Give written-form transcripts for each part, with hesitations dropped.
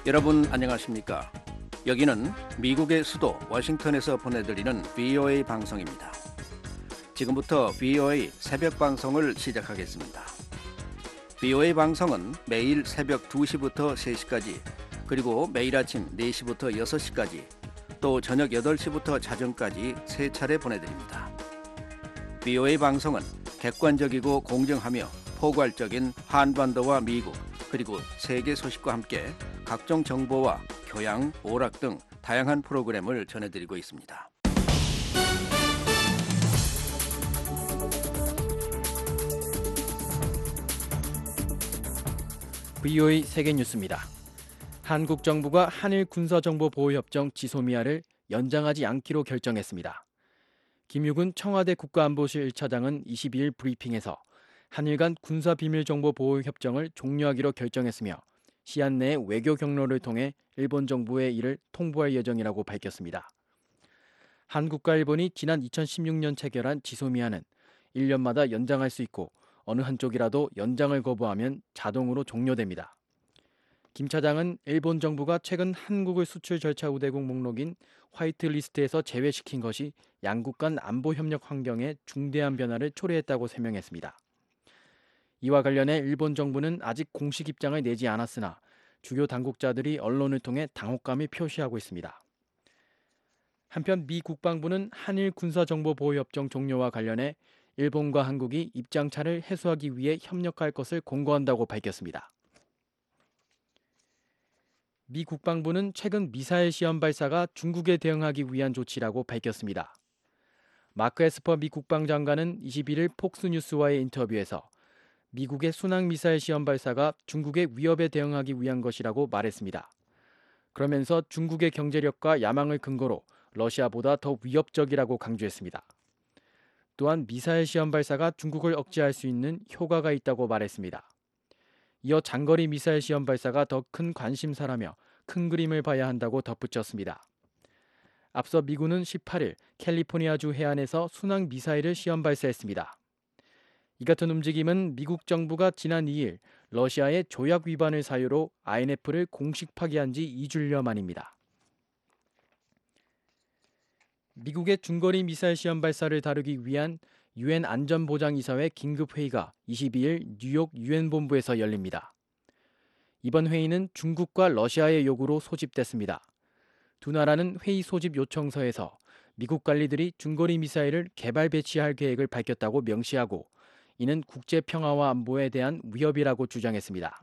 여러분 안녕하십니까? 여기는 미국의 수도 워싱턴에서 보내드리는 VOA 방송입니다. 지금부터 VOA 새벽 방송을 시작하겠습니다. VOA 방송은 매일 새벽 2시부터 3시까지, 그리고 매일 아침 4시부터 6시까지, 또 저녁 8시부터 자정까지 3차례 보내드립니다. VOA 방송은 객관적이고 공정하며 포괄적인 한반도와 미국, 그리고 세계 소식과 함께 각종 정보와 교양, 오락 등 다양한 프로그램을 전해드리고 있습니다. VOA 세계뉴스입니다. 한국 정부가 한일 군사정보보호협정 지소미아를 연장하지 않기로 결정했습니다. 김유군 청와대 국가안보실 1차장은 22일 브리핑에서 한일 간 군사비밀정보보호협정을 종료하기로 결정했으며 시한 내에 외교 경로를 통해 일본 정부에 이를 통보할 예정이라고 밝혔습니다. 한국과 일본이 지난 2016년 체결한 지소미아는 1년마다 연장할 수 있고 어느 한쪽이라도 연장을 거부하면 자동으로 종료됩니다. 김 차장은 일본 정부가 최근 한국을 수출 절차 우대국 목록인 화이트리스트에서 제외시킨 것이 양국 간 안보 협력 환경에 중대한 변화를 초래했다고 설명했습니다. 이와 관련해 일본 정부는 아직 공식 입장을 내지 않았으나 주요 당국자들이 언론을 통해 당혹감을 표시하고 있습니다. 한편 미 국방부는 한일 군사정보보호협정 종료와 관련해 일본과 한국이 입장차를 해소하기 위해 협력할 것을 공고한다고 밝혔습니다. 미 국방부는 최근 미사일 시험 발사가 중국에 대응하기 위한 조치라고 밝혔습니다. 마크 에스퍼 미 국방장관은 21일 폭스뉴스와의 인터뷰에서 미국의 순항 미사일 시험 발사가 중국의 위협에 대응하기 위한 것이라고 말했습니다. 그러면서 중국의 경제력과 야망을 근거로 러시아보다 더 위협적이라고 강조했습니다. 또한 미사일 시험 발사가 중국을 억제할 수 있는 효과가 있다고 말했습니다. 이어 장거리 미사일 시험 발사가 더 큰 관심사라며 큰 그림을 봐야 한다고 덧붙였습니다. 앞서 미군은 18일 캘리포니아주 해안에서 순항 미사일을 시험 발사했습니다. 이 같은 움직임은 미국 정부가 지난 2일 러시아의 조약 위반을 사유로 INF를 공식 파기한 지 2주여 만입니다. 미국의 중거리 미사일 시험 발사를 다루기 위한 유엔 안전보장이사회 긴급회의가 22일 뉴욕 유엔 본부에서 열립니다. 이번 회의는 중국과 러시아의 요구로 소집됐습니다. 두 나라는 회의 소집 요청서에서 미국 관리들이 중거리 미사일을 개발 배치할 계획을 밝혔다고 명시하고 이는 국제 평화와 안보에 대한 위협이라고 주장했습니다.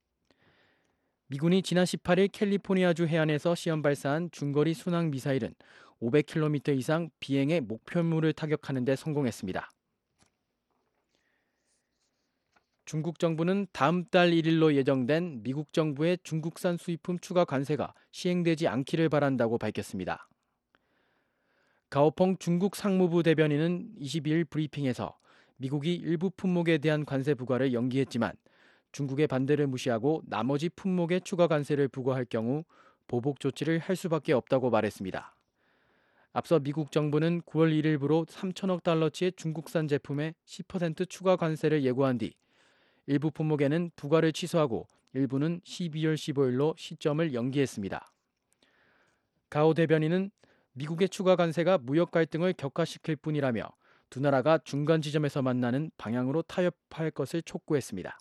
미군이 지난 18일 캘리포니아주 해안에서 시험 발사한 중거리 순항 미사일은 500km 이상 비행의 목표물을 타격하는 데 성공했습니다. 중국 정부는 다음 달 1일로 예정된 미국 정부의 중국산 수입품 추가 관세가 시행되지 않기를 바란다고 밝혔습니다. 가오펑 중국 상무부 대변인은 22일 브리핑에서 미국이 일부 품목에 대한 관세 부과를 연기했지만 중국의 반대를 무시하고 나머지 품목에 추가 관세를 부과할 경우 보복 조치를 할 수밖에 없다고 말했습니다. 앞서 미국 정부는 9월 1일부로 3천억 달러치의 중국산 제품에 10% 추가 관세를 예고한 뒤 일부 품목에는 부과를 취소하고 일부는 12월 15일로 시점을 연기했습니다. 가오 대변인은 미국의 추가 관세가 무역 갈등을 격화시킬 뿐이라며 두 나라가 중간 지점에서 만나는 방향으로 타협할 것을 촉구했습니다.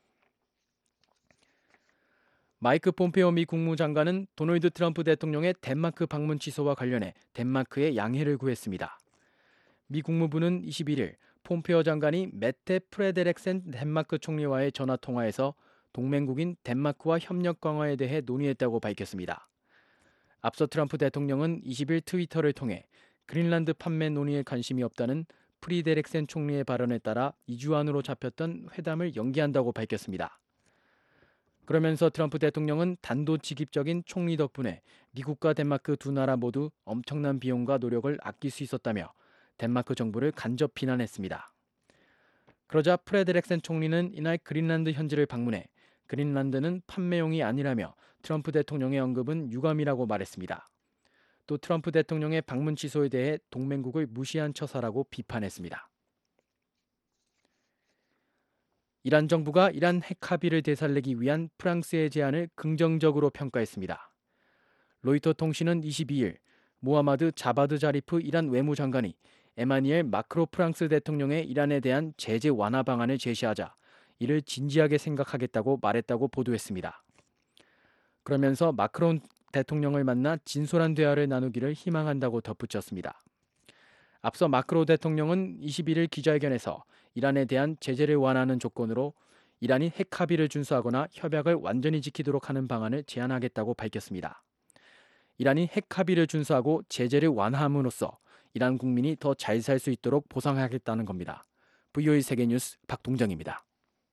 마이크 폼페오 미 국무장관은 도널드 트럼프 대통령의 덴마크 방문 취소와 관련해 덴마크에 양해를 구했습니다. 미 국무부는 21일 폼페오 장관이 메테 프레데렉센 덴마크 총리와의 전화 통화에서 동맹국인 덴마크와 협력 강화에 대해 논의했다고 밝혔습니다. 앞서 트럼프 대통령은 20일 트위터를 통해 그린란드 판매 논의에 관심이 없다는 프리데렉센 총리의 발언에 따라 2주 안으로 잡혔던 회담을 연기한다고 밝혔습니다. 그러면서 트럼프 대통령은 단도직입적인 총리 덕분에 미국과 덴마크 두 나라 모두 엄청난 비용과 노력을 아낄 수 있었다며 덴마크 정부를 간접 비난했습니다. 그러자 프레데렉센 총리는 이날 그린란드 현지를 방문해 그린란드는 판매용이 아니라며 트럼프 대통령의 언급은 유감이라고 말했습니다. 또 트럼프 대통령의 방문 취소에 대해 동맹국을 무시한 처사라고 비판했습니다. 이란 정부가 이란 핵 합의를 되살리기 위한 프랑스의 제안을 긍정적으로 평가했습니다. 로이터 통신은 22일 모하마드 자바드 자리프 이란 외무장관이 에마니엘 마크로 프랑스 대통령의 이란에 대한 제재 완화 방안을 제시하자 이를 진지하게 생각하겠다고 말했다고 보도했습니다. 그러면서 마크론 대통령을 만나 진솔한 대화를 나누기를 희망한다고 덧붙였습니다. 앞서 마크로 대통령은 21일 기자회견에서 이란에 대한 제재를 완화하는 조건으로 이란이 핵 합의를 준수하거나 협약을 완전히 지키도록 하는 방안을 제안하겠다고 밝혔습니다. 이란이 핵 합의를 준수하고 제재를 완화함으로써 이란 국민이 더 잘 살 수 있도록 보상하겠다는 겁니다. VOA 세계뉴스 박동정입니다.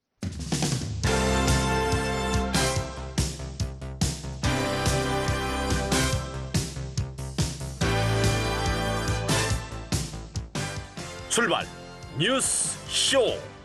출발 뉴스 쇼.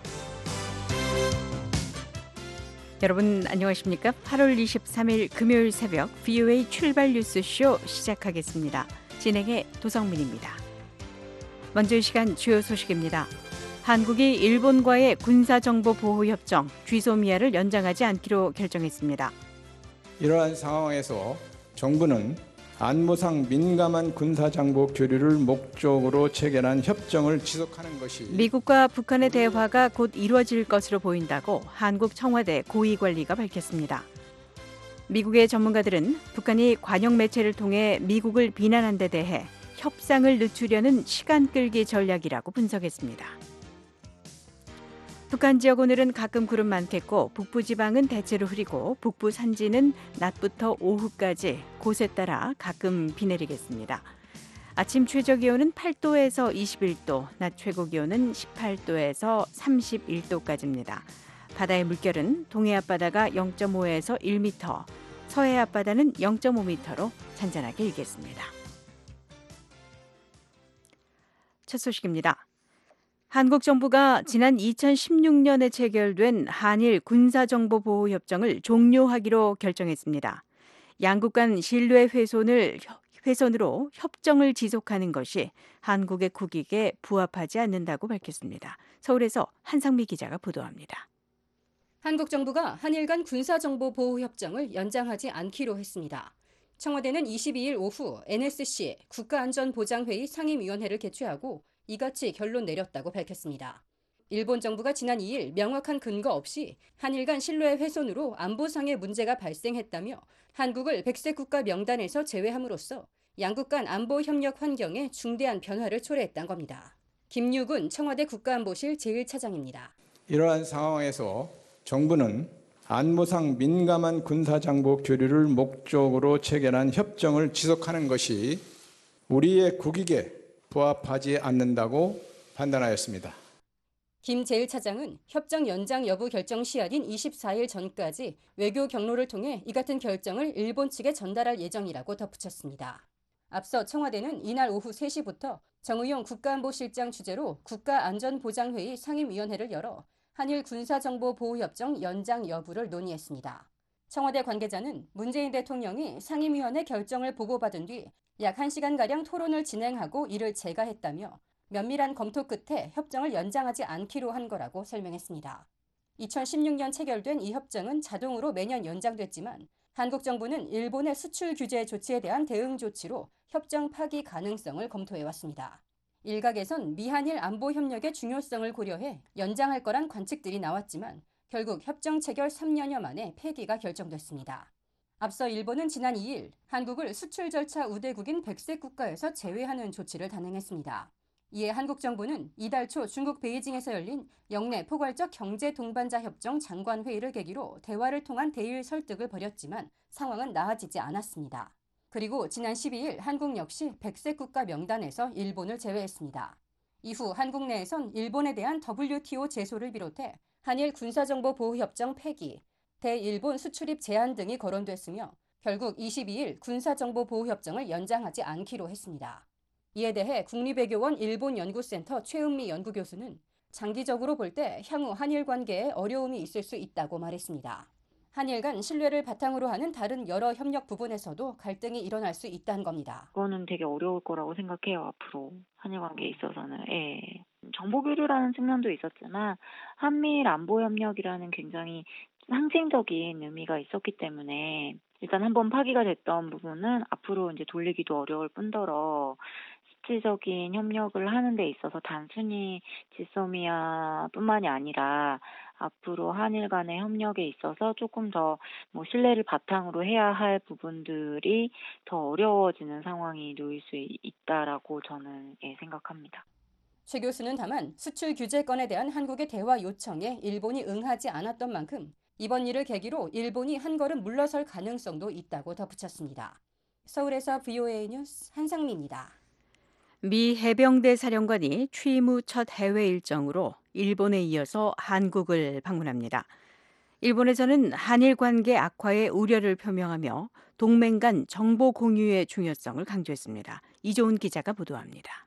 여러분 안녕하십니까? 8월 23일 금요일 새벽 VOA 출발 뉴스쇼 시작하겠습니다. 진행의 도성민입니다. 먼저 이 시간 주요 소식입니다. 한국이 일본과의 군사정보보호협정 GSOMIA를 연장하지 않기로 결정했습니다. 이러한 상황에서 정부는 안보상 민감한 군사정보 교류를 목적으로 체결한 협정을 지속하는 것이 미국과 북한의 대화가 곧 이루어질 것으로 보인다고 한국 청와대 고위관리가 밝혔습니다. 미국의 전문가들은 북한이 관영 매체를 통해 미국을 비난한 데 대해 협상을 늦추려는 시간 끌기 전략이라고 분석했습니다. 북한 지역 오늘은 가끔 구름 많겠고 북부지방은 대체로 흐리고 북부 산지는 낮부터 오후까지 곳에 따라 가끔 비 내리겠습니다. 아침 최저기온은 8도에서 21도, 낮 최고기온은 18도에서 31도까지입니다. 바다의 물결은 동해 앞바다가 0.5에서 1m, 서해 앞바다는 0.5m로 잔잔하게 일겠습니다. 첫 소식입니다. 한국 정부가 지난 2016년에 체결된 한일 군사정보보호협정을 종료하기로 결정했습니다. 양국 간 신뢰 훼손으로 협정을 지속하는 것이 한국의 국익에 부합하지 않는다고 밝혔습니다. 서울에서 한상미 기자가 보도합니다. 한국 정부가 한일 간 군사정보보호협정을 연장하지 않기로 했습니다. 청와대는 22일 오후 NSC 국가안전보장회의 상임위원회를 개최하고 이같이 결론 내렸다고 밝혔습니다. 일본 정부가 지난 2일 명확한 근거 없이 한일 간 신뢰 훼손으로 안보상의 문제가 발생했다며 한국을 백색 국가 명단에서 제외함으로써 양국 간 안보 협력 환경에 중대한 변화를 초래했다는 겁니다. 김유군 청와대 국가안보실 제1차장입니다. 이러한 상황에서 정부는 안보상 민감한 군사정보 교류를 목적으로 체결한 협정을 지속하는 것이 우리의 국익에 부합하지 않는다고 판단하였습니다. 김 제1차장은 협정 연장 여부 결정 시한인 24일 전까지 외교 경로를 통해 이 같은 결정을 일본 측에 전달할 예정이라고 덧붙였습니다. 앞서 청와대는 이날 오후 3시부터 정의용 국가안보실장 주재로 국가안전보장회의 상임위원회를 열어 한일 군사정보보호협정 연장 여부를 논의했습니다. 청와대 관계자는 문재인 대통령이 상임위원회 결정을 보고받은 뒤 약 1시간가량 토론을 진행하고 이를 재가했다며 면밀한 검토 끝에 협정을 연장하지 않기로 한 거라고 설명했습니다. 2016년 체결된 이 협정은 자동으로 매년 연장됐지만 한국 정부는 일본의 수출 규제 조치에 대한 대응 조치로 협정 파기 가능성을 검토해왔습니다. 일각에선 미한일 안보 협력의 중요성을 고려해 연장할 거란 관측들이 나왔지만 결국 협정 체결 3년여 만에 폐기가 결정됐습니다. 앞서 일본은 지난 2일 한국을 수출 절차 우대국인 백색 국가에서 제외하는 조치를 단행했습니다. 이에 한국 정부는 이달 초 중국 베이징에서 열린 영내 포괄적 경제 동반자 협정 장관 회의를 계기로 대화를 통한 대일 설득을 벌였지만 상황은 나아지지 않았습니다. 그리고 지난 12일 한국 역시 백색 국가 명단에서 일본을 제외했습니다. 이후 한국 내에선 일본에 대한 WTO 제소를 비롯해 한일 군사정보보호협정 폐기, 대일본 수출입 제한 등이 거론됐으며 결국 22일 군사정보보호협정을 연장하지 않기로 했습니다. 이에 대해 국립외교원 일본연구센터 최은미 연구교수는 장기적으로 볼 때 향후 한일 관계에 어려움이 있을 수 있다고 말했습니다. 한일 간 신뢰를 바탕으로 하는 다른 여러 협력 부분에서도 갈등이 일어날 수 있다는 겁니다. 그거는 되게 어려울 거라고 생각해요, 앞으로. 한일 관계에 있어서는. 예. 정보 교류라는 측면도 있었지만 한미일 안보 협력이라는 굉장히 상징적인 의미가 있었기 때문에 일단 한번 파기가 됐던 부분은 앞으로 이제 돌리기도 어려울 뿐더러 실질적인 협력을 하는 데 있어서 단순히 지소미아뿐만이 아니라 앞으로 한일 간의 협력에 있어서 조금 더 신뢰를 바탕으로 해야 할 부분들이 더 어려워지는 상황이 놓일 수 있다라고 저는 생각합니다. 최 교수는 다만 수출 규제권에 대한 한국의 대화 요청에 일본이 응하지 않았던 만큼 이번 일을 계기로 일본이 한 걸음 물러설 가능성도 있다고 덧붙였습니다. 서울에서 VOA 뉴스 한상미입니다. 미 해병대 사령관이 취임 후 첫 해외 일정으로 일본에 이어서 한국을 방문합니다. 일본에서는 한일 관계 악화에 우려를 표명하며 동맹 간 정보 공유의 중요성을 강조했습니다. 이조은 기자가 보도합니다.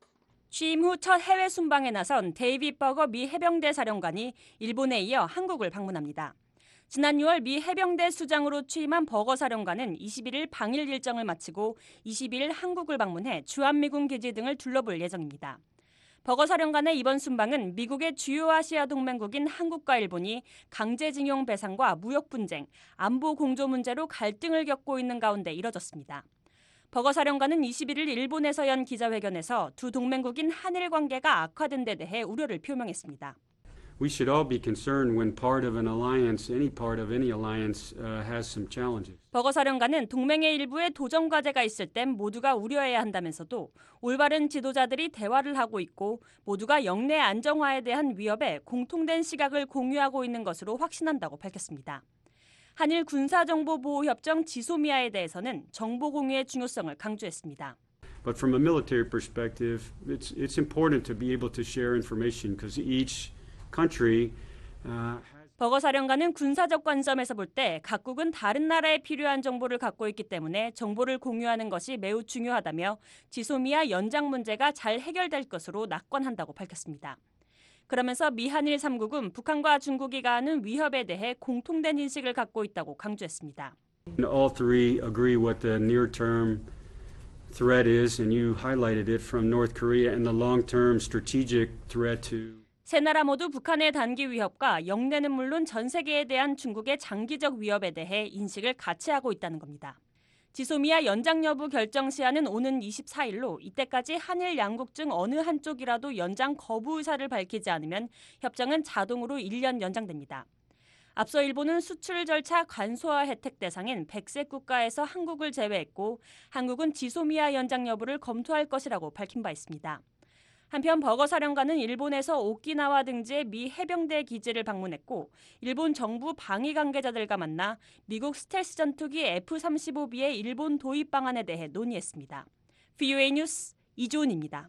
취임 후 첫 해외 순방에 나선 데이빗 버거 미 해병대 사령관이 일본에 이어 한국을 방문합니다. 지난 6월 미 해병대 수장으로 취임한 버거 사령관은 21일 방일 일정을 마치고 22일 한국을 방문해 주한미군 기지 등을 둘러볼 예정입니다. 버거 사령관의 이번 순방은 미국의 주요 아시아 동맹국인 한국과 일본이 강제징용 배상과 무역 분쟁, 안보 공조 문제로 갈등을 겪고 있는 가운데 이뤄졌습니다. 버거 사령관은 21일 일본에서 연 기자회견에서 두 동맹국인 한일 관계가 악화된 데 대해 우려를 표명했습니다. We should all be concerned when part of an alliance, any part of any alliance, has some challenges. 버거 사령관은 동맹의 일부에 도전 과제가 있을 땐 모두가 우려해야 한다면서도 올바른 지도자들이 대화를 하고 있고 모두가 영내 안정화에 대한 위협에 공통된 시각을 공유하고 있는 것으로 확신한다고 밝혔습니다. 한일 군사정보보호협정 지소미아에 대해서는 정보 공유의 중요성을 강조했습니다. But from a military perspective, it's important to be able to share information because each country 버거 사령관은 군사적 관점에서 볼 때 각국은 다른 나라에 필요한 정보를 갖고 있기 때문에 정보를 공유하는 것이 매우 중요하다며 지소미아 연장 문제가 잘 해결될 것으로 낙관한다고 밝혔습니다. 그러면서 미한일 3국은 북한과 중국이 가하는 위협에 대해 공통된 인식을 갖고 있다고 강조했습니다. all three agree what the near-term threat is, and you highlighted it from North Korea and the long-term strategic threat to 세 나라 모두 북한의 단기 위협과 영내는 물론 전 세계에 대한 중국의 장기적 위협에 대해 인식을 같이 하고 있다는 겁니다. 지소미아 연장 여부 결정 시한은 오는 24일로 이때까지 한일 양국 중 어느 한쪽이라도 연장 거부 의사를 밝히지 않으면 협정은 자동으로 1년 연장됩니다. 앞서 일본은 수출 절차 간소화 혜택 대상인 100세 국가에서 한국을 제외했고 한국은 지소미아 연장 여부를 검토할 것이라고 밝힌 바 있습니다. 한편 버거 사령관은 일본에서 오키나와 등지의 미 해병대 기지를 방문했고 일본 정부 방위 관계자들과 만나 미국 스텔스 전투기 F-35B의 일본 도입 방안에 대해 논의했습니다. VOA 뉴스 이조은입니다.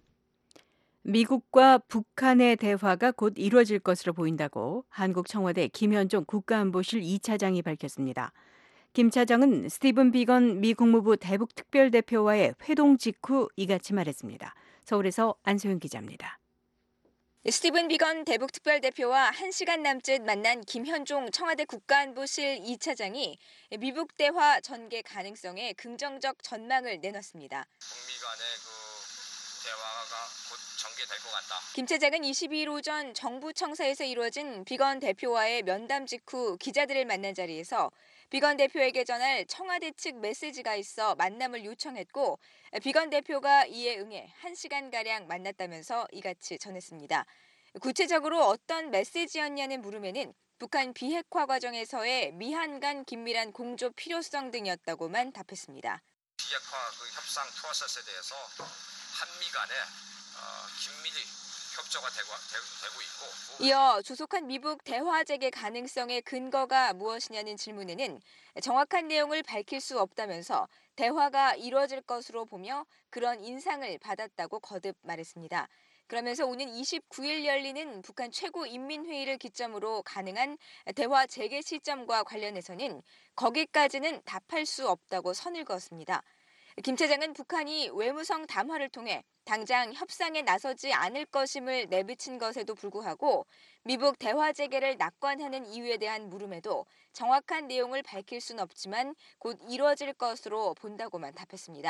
미국과 북한의 대화가 곧 이루어질 것으로 보인다고 한국 청와대 김현종 국가안보실 2차장이 밝혔습니다. 김 차장은 스티븐 비건 미 국무부 대북 특별대표와의 회동 직후 이같이 말했습니다. 서울에서 안소영 기자입니다. 스티븐 비건 대북 특별대표와 1시간 남짓 만난 김현종 청와대 국가안보실 2차장이 미북 대화 전개 가능성에 긍정적 전망을 내놨습니다. 북미 간의 대화가 곧 전개될 것 같다. 김 차장은 22일 오전 정부 청사에서 이루어진 비건 대표와의 면담 직후 기자들을 만난 자리에서 비건 대표에게 전할 청와대 측 메시지가 있어 만남을 요청했고 비건 대표가 이에 응해 1시간가량 만났다면서 이같이 전했습니다. 구체적으로 어떤 메시지였냐는 물음에는 북한 비핵화 과정에서의 미한 간 긴밀한 공조 필요성 등이었다고만 답했습니다. 비핵화 협상 프로세스에 대해서 한미 간에 긴밀히 협조가 되고 있고 이어 조속한 미북 대화 재개 가능성의 근거가 무엇이냐는 질문에는 정확한 내용을 밝힐 수 없다면서 대화가 이루어질 것으로 보며 그런 인상을 받았다고 거듭 말했습니다. 그러면서 오는 29일 열리는 북한 최고인민회의를 기점으로 가능한 대화 재개 시점과 관련해서는 거기까지는 답할 수 없다고 선을 그었습니다. 김 차장은 북한이 외무성 담화를 통해 당장 협상에 나서지 않을 것임을 내비친 것에도 불구하고 미북 대화 재개를 낙관하는 이유에 대한 물음에도 정확한 내용을 밝힐 수는 없지만 곧 이루어질 것으로 본다고만 답했습니다.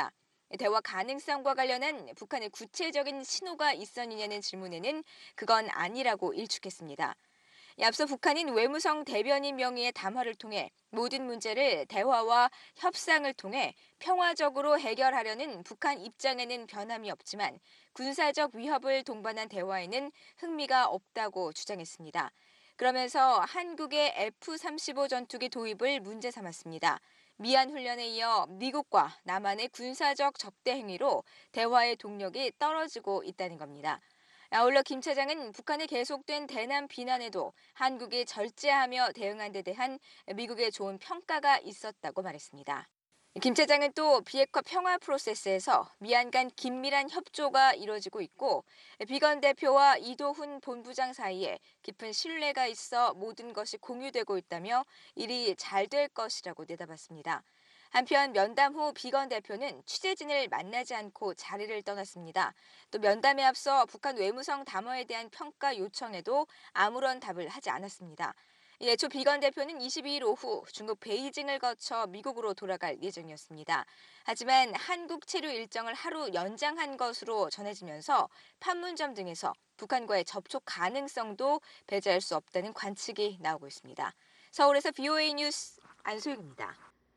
대화 가능성과 관련한 북한의 구체적인 신호가 있었느냐는 질문에는 그건 아니라고 일축했습니다. 앞서 북한인 외무성 대변인 명의의 담화를 통해 모든 문제를 대화와 협상을 통해 평화적으로 해결하려는 북한 입장에는 변함이 없지만 군사적 위협을 동반한 대화에는 흥미가 없다고 주장했습니다. 그러면서 한국의 F-35 전투기 도입을 문제 삼았습니다. 미한 훈련에 이어 미국과 남한의 군사적 적대 행위로 대화의 동력이 떨어지고 있다는 겁니다. 아울러 김 차장은 북한의 계속된 대남 비난에도 한국이 절제하며 대응한 데 대한 미국의 좋은 평가가 있었다고 말했습니다. 김 차장은 또 비핵화 평화 프로세스에서 미한 간 긴밀한 협조가 이뤄지고 있고 비건 대표와 이도훈 본부장 사이에 깊은 신뢰가 있어 모든 것이 공유되고 있다며 일이 잘 될 것이라고 내다봤습니다. 한편 면담 후 비건 대표는 취재진을 만나지 않고 자리를 떠났습니다. 또 면담에 앞서 북한 외무성 담화에 대한 평가 요청에도 아무런 답을 하지 않았습니다. 애초 비건 대표는 22일 오후 중국 베이징을 거쳐 미국으로 돌아갈 예정이었습니다. 하지만 한국 체류 일정을 하루 연장한 것으로 전해지면서 판문점 등에서 북한과의 접촉 가능성도 배제할 수 없다는 관측이 나오고 있습니다. 서울에서 BOA 뉴스 안소영입니다.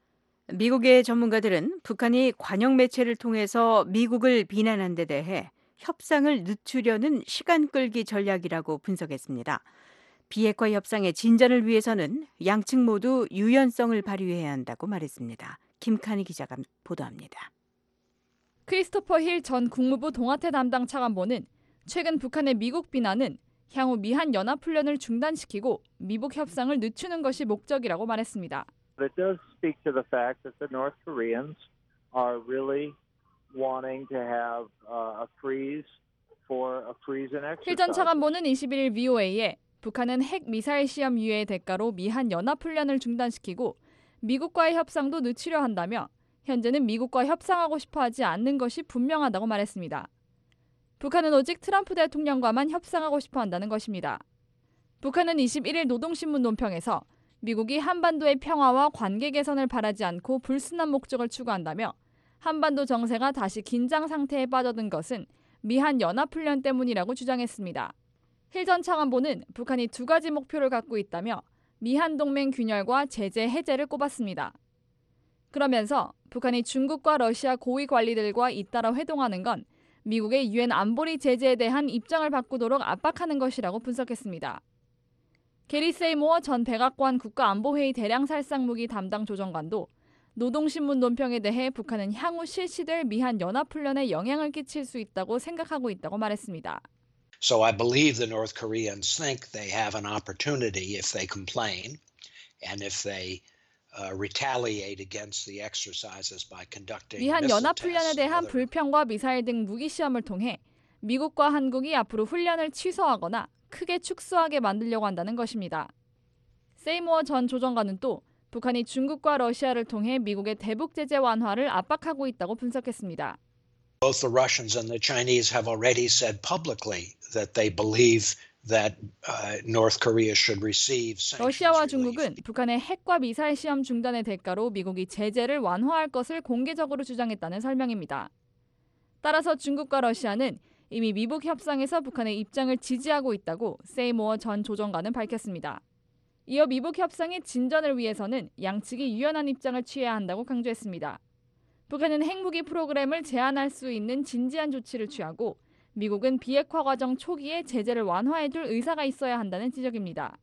미국의 전문가들은 북한이 관영 매체를 통해서 미국을 비난한 데 대해 협상을 늦추려는 시간 끌기 전략이라고 분석했습니다. 비핵화 협상의 진전을 위해서는 양측 모두 유연성을 발휘해야 한다고 말했습니다. 김칸희 기자가 보도합니다. 크리스토퍼 힐 전 국무부 동아태 담당 차관보는 최근 북한의 미국 비난은 향후 미한 연합훈련을 중단시키고 미북 협상을 늦추는 것이 목적이라고 말했습니다. It does speak to the fact that the North Koreans are really wanting to have a freeze for a freeze and exercise. 힐 전 차관보는 21일 VOA에 북한은 핵 미사일 시험 유예의 대가로 미한 연합훈련을 중단시키고 미국과의 협상도 늦추려 한다며 현재는 미국과 협상하고 싶어하지 않는 것이 분명하다고 말했습니다. 북한은 오직 트럼프 대통령과만 협상하고 싶어한다는 것입니다. 북한은 21일 노동신문 논평에서 미국이 한반도의 평화와 관계 개선을 바라지 않고 불순한 목적을 추구한다며 한반도 정세가 다시 긴장 상태에 빠져든 것은 미한 연합훈련 때문이라고 주장했습니다. 힐 전 차관보는 북한이 두 가지 목표를 갖고 있다며 미한 동맹 균열과 제재 해제를 꼽았습니다. 그러면서 북한이 중국과 러시아 고위 관리들과 잇따라 회동하는 건 미국의 유엔 안보리 제재에 대한 입장을 바꾸도록 압박하는 것이라고 분석했습니다. 게리 세이모어 전 백악관 국가안보회의 대량살상무기 담당 조정관도 노동신문 논평에 대해 북한은 향후 실시될 미한 연합훈련에 영향을 끼칠 수 있다고 생각하고 있다고 말했습니다. So I believe the North Koreans think they have an opportunity if they complain and if they retaliate against the exercises by conducting 미한 연합훈련에 대한 불평과 미사일 등 무기 시험을 통해 미국과 한국이 앞으로 훈련을 취소하거나 크게 축소하게 만들려고 한다는 것입니다. 세이모어 전 조정관은 또 북한이 중국과 러시아를 통해 미국의 대북 제재 완화를 압박하고 있다고 분석했습니다. Both the Russians and the Chinese have already said publicly that they believe that North Korea should receive sanctions. 러시아와 중국은 북한의 핵과 미사일 시험 중단의 대가로 미국이 제재를 완화할 것을 공개적으로 주장했다는 설명입니다. 따라서 중국과 러시아는 이미 미북 협상에서 북한의 입장을 지지하고 있다고 세이모어 전 조정관은 밝혔습니다. 이어 미북 협상의 진전을 위해서는 양측이 유연한 입장을 취해야 한다고 강조했습니다. 북한은 핵무기 프로그램을 제한할 수 있는 진지한 조치를 취하고 미국은 비핵화 과정 초기에 제재를 완화해줄 의사가 있어야 한다는 지적입니다.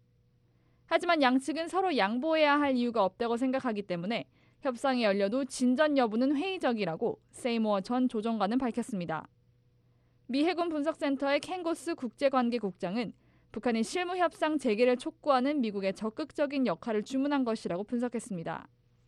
하지만 양측은 서로 양보해야 할 이유가 없다고 생각하기 때문에 협상이 열려도 진전 여부는 회의적이라고 세이모어 전 조정관은 밝혔습니다. 미 해군 분석센터의 켄고스 국제관계국장은 북한이 실무 협상 재개를 촉구하는 미국의 적극적인 역할을 주문한 것이라고 분석했습니다.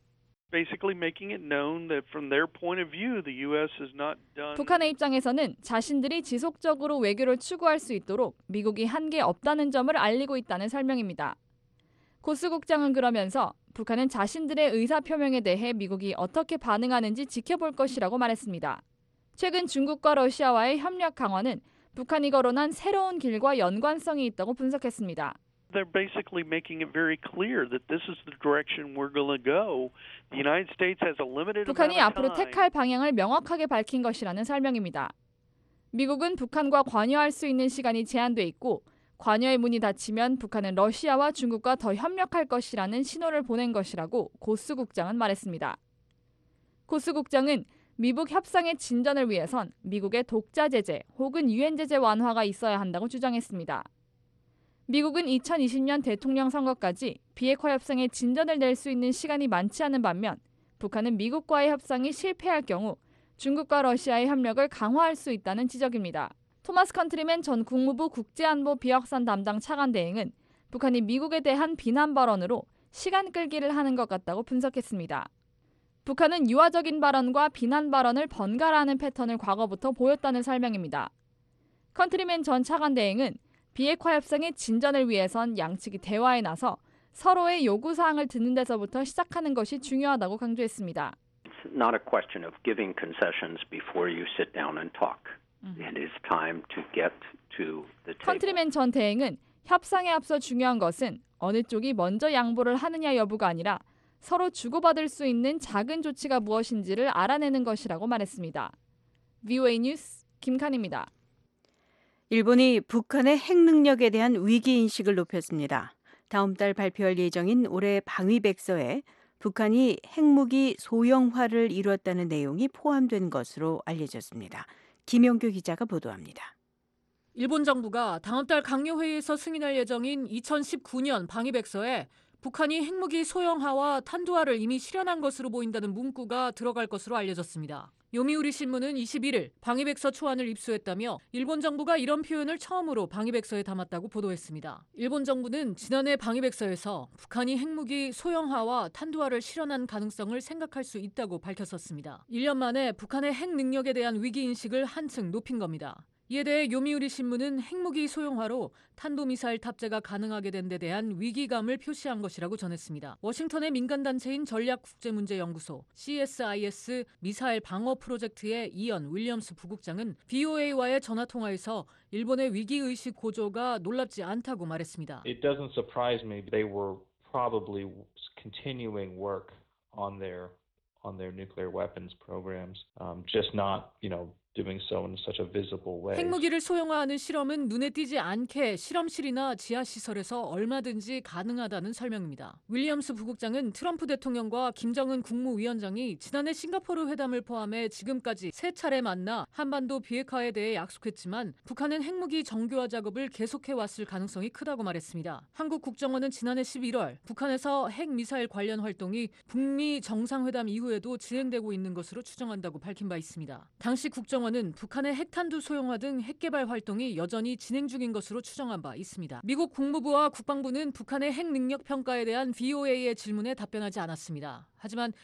북한의 입장에서는 자신들이 지속적으로 외교를 추구할 수 있도록 미국이 한계 없다는 점을 알리고 있다는 설명입니다. 고스 국장은 그러면서 북한은 자신들의 의사표명에 대해 미국이 어떻게 반응하는지 지켜볼 것이라고 말했습니다. 최근 중국과 러시아와의 협력 강화는 북한이 거론한 새로운 길과 연관성이 있다고 분석했습니다. They're basically making it very clear that this is the direction we're going to go. The United States has a limited 북한이 amount of 앞으로 time. 택할 방향을 명확하게 밝힌 것이라는 설명입니다. 미국은 북한과 관여할 수 있는 시간이 제한돼 있고 관여의 문이 닫히면 북한은 러시아와 중국과 더 협력할 것이라는 신호를 보낸 것이라고 고스 국장은 말했습니다. 고스 국장은 미북 협상의 진전을 위해선 미국의 독자 제재 혹은 유엔 제재 완화가 있어야 한다고 주장했습니다. 미국은 2020년 대통령 선거까지 비핵화 협상의 진전을 낼 수 있는 시간이 많지 않은 반면 북한은 미국과의 협상이 실패할 경우 중국과 러시아의 협력을 강화할 수 있다는 지적입니다. 토마스 컨트리맨 전 국무부 국제안보 비확산 담당 차관 대행은 북한이 미국에 대한 비난 발언으로 시간 끌기를 하는 것 같다고 분석했습니다. 북한은 유화적인 발언과 비난 발언을 번갈아 하는 패턴을 과거부터 보였다는 설명입니다. 컨트리맨 전 차관 대행은 비핵화 협상의 진전을 위해선 양측이 대화에 나서 서로의 요구사항을 듣는 데서부터 시작하는 것이 중요하다고 강조했습니다. It's not a question of giving concessions before you sit down and talk. It is time to get to the table. 컨트리맨 전 대행은 협상에 앞서 중요한 것은 어느 쪽이 먼저 양보를 하느냐 여부가 아니라 서로 주고받을 수 있는 작은 조치가 무엇인지를 알아내는 것이라고 말했습니다. VOA 뉴스 김칸입니다. 일본이 북한의 핵 능력에 대한 위기인식을 높였습니다. 다음 달 발표할 예정인 올해 방위백서에 북한이 핵무기 소형화를 이루었다는 내용이 포함된 것으로 알려졌습니다. 김용규 기자가 보도합니다. 일본 정부가 다음 달 강요회의에서 승인할 예정인 2019년 방위백서에 북한이 핵무기 소형화와 탄두화를 이미 실현한 것으로 보인다는 문구가 들어갈 것으로 알려졌습니다. 요미우리 신문은 21일 방위백서 초안을 입수했다며 일본 정부가 이런 표현을 처음으로 방위백서에 담았다고 보도했습니다. 일본 정부는 지난해 방위백서에서 북한이 핵무기 소형화와 탄두화를 실현한 가능성을 생각할 수 있다고 밝혔었습니다. 1년 만에 북한의 핵 능력에 대한 위기인식을 한층 높인 겁니다. 이에 대해 요미우리 신문은 핵무기 소형화로 탄도미사일 탑재가 가능하게 된 데 대한 위기감을 표시한 것이라고 전했습니다. 워싱턴의 민간단체인 전략국제문제연구소 CSIS 미사일 방어 프로젝트의 이언 윌리엄스 부국장은 VOA와의 전화통화에서 일본의 위기의식 고조가 놀랍지 않다고 말했습니다. It doesn't surprise me. They were probably continuing work on their nuclear weapons programs, just not, doing so in such a visible way. 핵무기를 소형화하는 실험은 눈에 띄지 않게 실험실이나 지하시설에서 얼마든지 가능하다는 설명입니다. 윌리엄스 부국장은 트럼프 대통령과 김정은 국무위원장이 지난해 싱가포르 회담을 포함해 지금까지 3차례 만나 한반도 비핵화에 대해 약속했지만 북한은 핵무기 정교화 작업을 계속해왔을 가능성이 크다고 말했습니다. 한국 국정원은 지난해 11월 북한에서 핵미사일 관련 활동이 북미 정상회담 이후에도 진행되고 있는 것으로 추정한다고 밝힌 바 있습니다. 당시 국정원은 북한의 핵탄두 소형화 등 핵개발 활동이 여전히 진행 중인 것으로 추정한 바 있습니다. 미국 국무부와 국방부는 북한의 핵 능력 평가에 대한 VOA의 질문에 답변하지 않았습니다. 하지만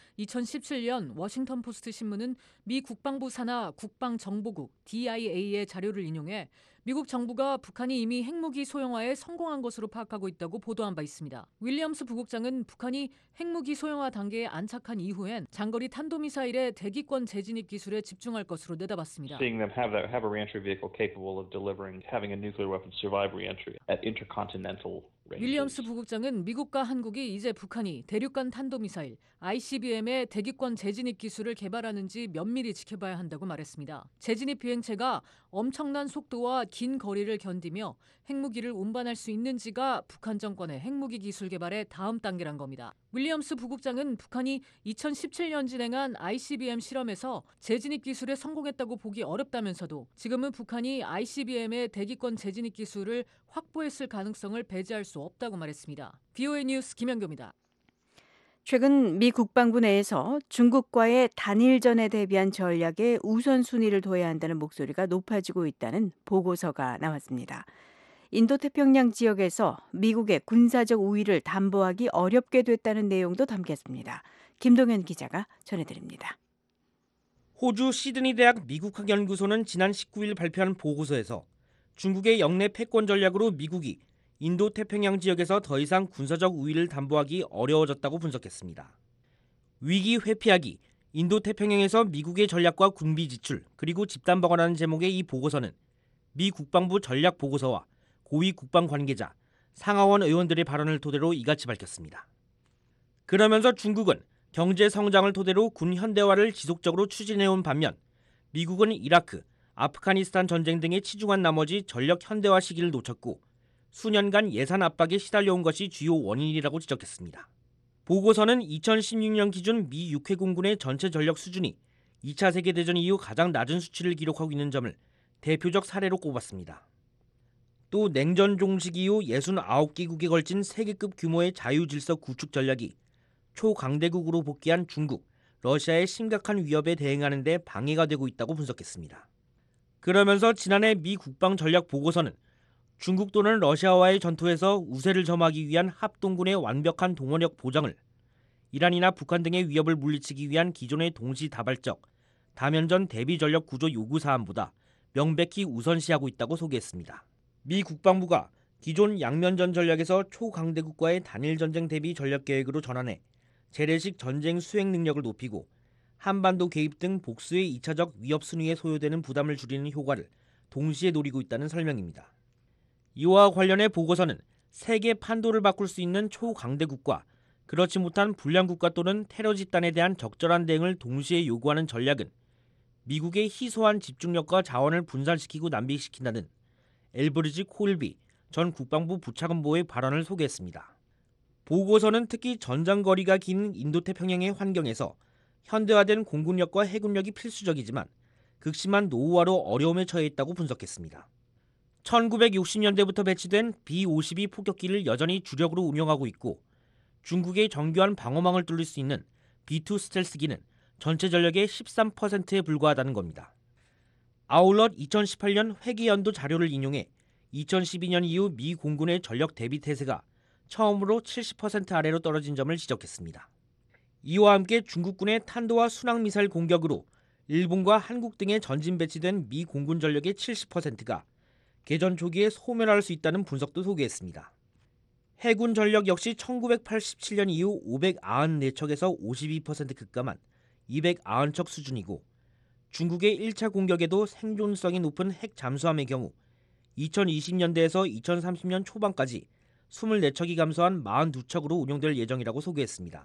2017년 워싱턴 포스트 신문은 미 국방부 산하 국방정보국 DIA의 자료를 인용해 미국 정부가 북한이 이미 핵무기 소형화에 성공한 것으로 파악하고 있다고 보도한 바 있습니다. 윌리엄스 부국장은 북한이 핵무기 소형화 단계에 안착한 이후엔 장거리 탄도미사일의 대기권 재진입 기술에 집중할 것으로 내다봤습니다. Seeing them have a reentry vehicle capable of having a nuclear weapon survive reentry at intercontinental ranges. 윌리엄스 부국장은 미국과 한국이 이제 북한이 대륙간 탄도미사일 ICBM의 대기권 재진입 기술을 개발하는지 면밀히 지켜봐야 한다고 말했습니다. 재진입 비행체가 엄청난 속도와 긴 거리를 견디며 핵무기를 운반할 수 있는지가 북한 정권의 핵무기 기술 개발의 다음 단계란 겁니다. 윌리엄스 부국장은 북한이 2017년 진행한 ICBM 실험에서 재진입 기술에 성공했다고 보기 어렵다면서도 지금은 북한이 ICBM의 대기권 재진입 기술을 확보했을 가능성을 배제할 수 없다고 말했습니다. VOA 뉴스 김현교입니다. 최근 미 국방부 내에서 중국과의 단일전에 대비한 전략에 우선순위를 둬야 한다는 목소리가 높아지고 있다는 보고서가 나왔습니다. 인도태평양 지역에서 미국의 군사적 우위를 담보하기 어렵게 됐다는 내용도 담겼습니다. 김동현 기자가 전해드립니다. 호주 시드니 대학 미국학연구소는 지난 19일 발표한 보고서에서 중국의 영내 패권 전략으로 미국이 인도태평양 지역에서 더 이상 군사적 우위를 담보하기 어려워졌다고 분석했습니다. 위기 회피하기, 인도태평양에서 미국의 전략과 군비 지출, 그리고 집단방어라는 제목의 이 보고서는 미 국방부 전략 보고서와 고위 국방 관계자, 상하원 의원들의 발언을 토대로 이같이 밝혔습니다. 그러면서 중국은 경제 성장을 토대로 군 현대화를 지속적으로 추진해온 반면 미국은 이라크, 아프가니스탄 전쟁 등에 치중한 나머지 전력 현대화 시기를 놓쳤고 수년간 예산 압박에 시달려온 것이 주요 원인이라고 지적했습니다. 보고서는 2016년 기준 미 육해공군의 전체 전력 수준이 2차 세계대전 이후 가장 낮은 수치를 기록하고 있는 점을 대표적 사례로 꼽았습니다. 또 냉전 종식 이후 69개국에 걸친 세계급 규모의 자유질서 구축 전략이 초강대국으로 복귀한 중국, 러시아의 심각한 위협에 대응하는 데 방해가 되고 있다고 분석했습니다. 그러면서 지난해 미 국방전략 보고서는 중국 또는 러시아와의 전투에서 우세를 점하기 위한 합동군의 완벽한 동원력 보장을 이란이나 북한 등의 위협을 물리치기 위한 기존의 동시다발적, 다면전 대비전력 구조 요구사항보다 명백히 우선시하고 있다고 소개했습니다. 미 국방부가 기존 양면전 전략에서 초강대국과의 단일전쟁 대비 전략계획으로 전환해 재래식 전쟁 수행 능력을 높이고 한반도 개입 등 복수의 2차적 위협 순위에 소요되는 부담을 줄이는 효과를 동시에 노리고 있다는 설명입니다. 이와 관련해 보고서는 세계 판도를 바꿀 수 있는 초강대국과 그렇지 못한 불량국가 또는 테러 집단에 대한 적절한 대응을 동시에 요구하는 전략은 미국의 희소한 집중력과 자원을 분산시키고 낭비시킨다는 엘브리지 코일비 전 국방부 부차관보의 발언을 소개했습니다. 보고서는 특히 전장거리가 긴 인도태평양의 환경에서 현대화된 공군력과 해군력이 필수적이지만 극심한 노후화로 어려움에 처해 있다고 분석했습니다. 1960년대부터 배치된 B-52 폭격기를 여전히 주력으로 운용하고 있고 중국의 정교한 방어망을 뚫을 수 있는 B-2 스텔스기는 전체 전력의 13%에 불과하다는 겁니다. 아울러 2018년 회계연도 자료를 인용해 2012년 이후 미 공군의 전력 대비 태세가 처음으로 70% 아래로 떨어진 점을 지적했습니다. 이와 함께 중국군의 탄도와 순항미사일 공격으로 일본과 한국 등에 전진 배치된 미 공군 전력의 70%가 개전 초기에 소멸할 수 있다는 분석도 소개했습니다. 해군 전력 역시 1987년 이후 594척에서 52% 급감한 290척 수준이고 중국의 1차 공격에도 생존성이 높은 핵 잠수함의 경우 2020년대에서 2030년 초반까지 24척이 감소한 42척으로 운용될 예정이라고 소개했습니다.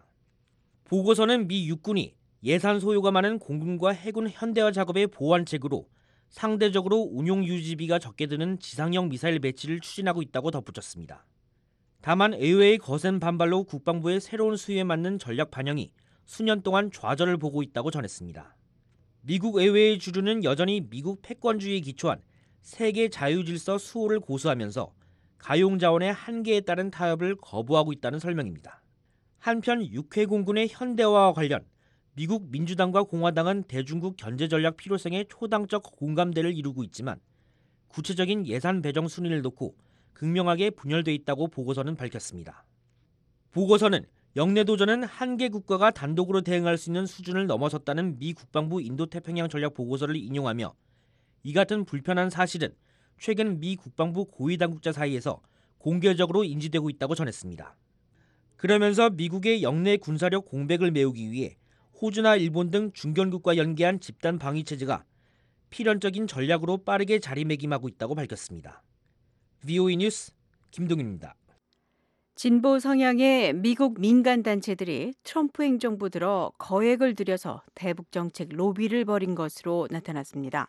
보고서는 미 육군이 예산 소요가 많은 공군과 해군 현대화 작업의 보완책으로 상대적으로 운용 유지비가 적게 드는 지상형 미사일 배치를 추진하고 있다고 덧붙였습니다. 다만 의회의 거센 반발로 국방부의 새로운 수요에 맞는 전략 반영이 수년 동안 좌절을 보고 있다고 전했습니다. 미국 의회의 주류는 여전히 미국 패권주의에 기초한 세계 자유질서 수호를 고수하면서 가용자원의 한계에 따른 타협을 거부하고 있다는 설명입니다. 한편 육해공군의 현대화와 관련 미국 민주당과 공화당은 대중국 견제전략 필요성에 초당적 공감대를 이루고 있지만 구체적인 예산 배정 순위를 놓고 극명하게 분열돼 있다고 보고서는 밝혔습니다. 보고서는 영내도전은 한 개 국가가 단독으로 대응할 수 있는 수준을 넘어섰다는 미 국방부 인도태평양 전략 보고서를 인용하며 이 같은 불편한 사실은 최근 미 국방부 고위 당국자 사이에서 공개적으로 인지되고 있다고 전했습니다. 그러면서 미국의 영내 군사력 공백을 메우기 위해 호주나 일본 등 중견국과 연계한 집단 방위 체제가 필연적인 전략으로 빠르게 자리매김하고 있다고 밝혔습니다. VOA 뉴스 김동윤입니다. 진보 성향의 미국 민간 단체들이 트럼프 행정부 들어 거액을 들여서 대북 정책 로비를 벌인 것으로 나타났습니다.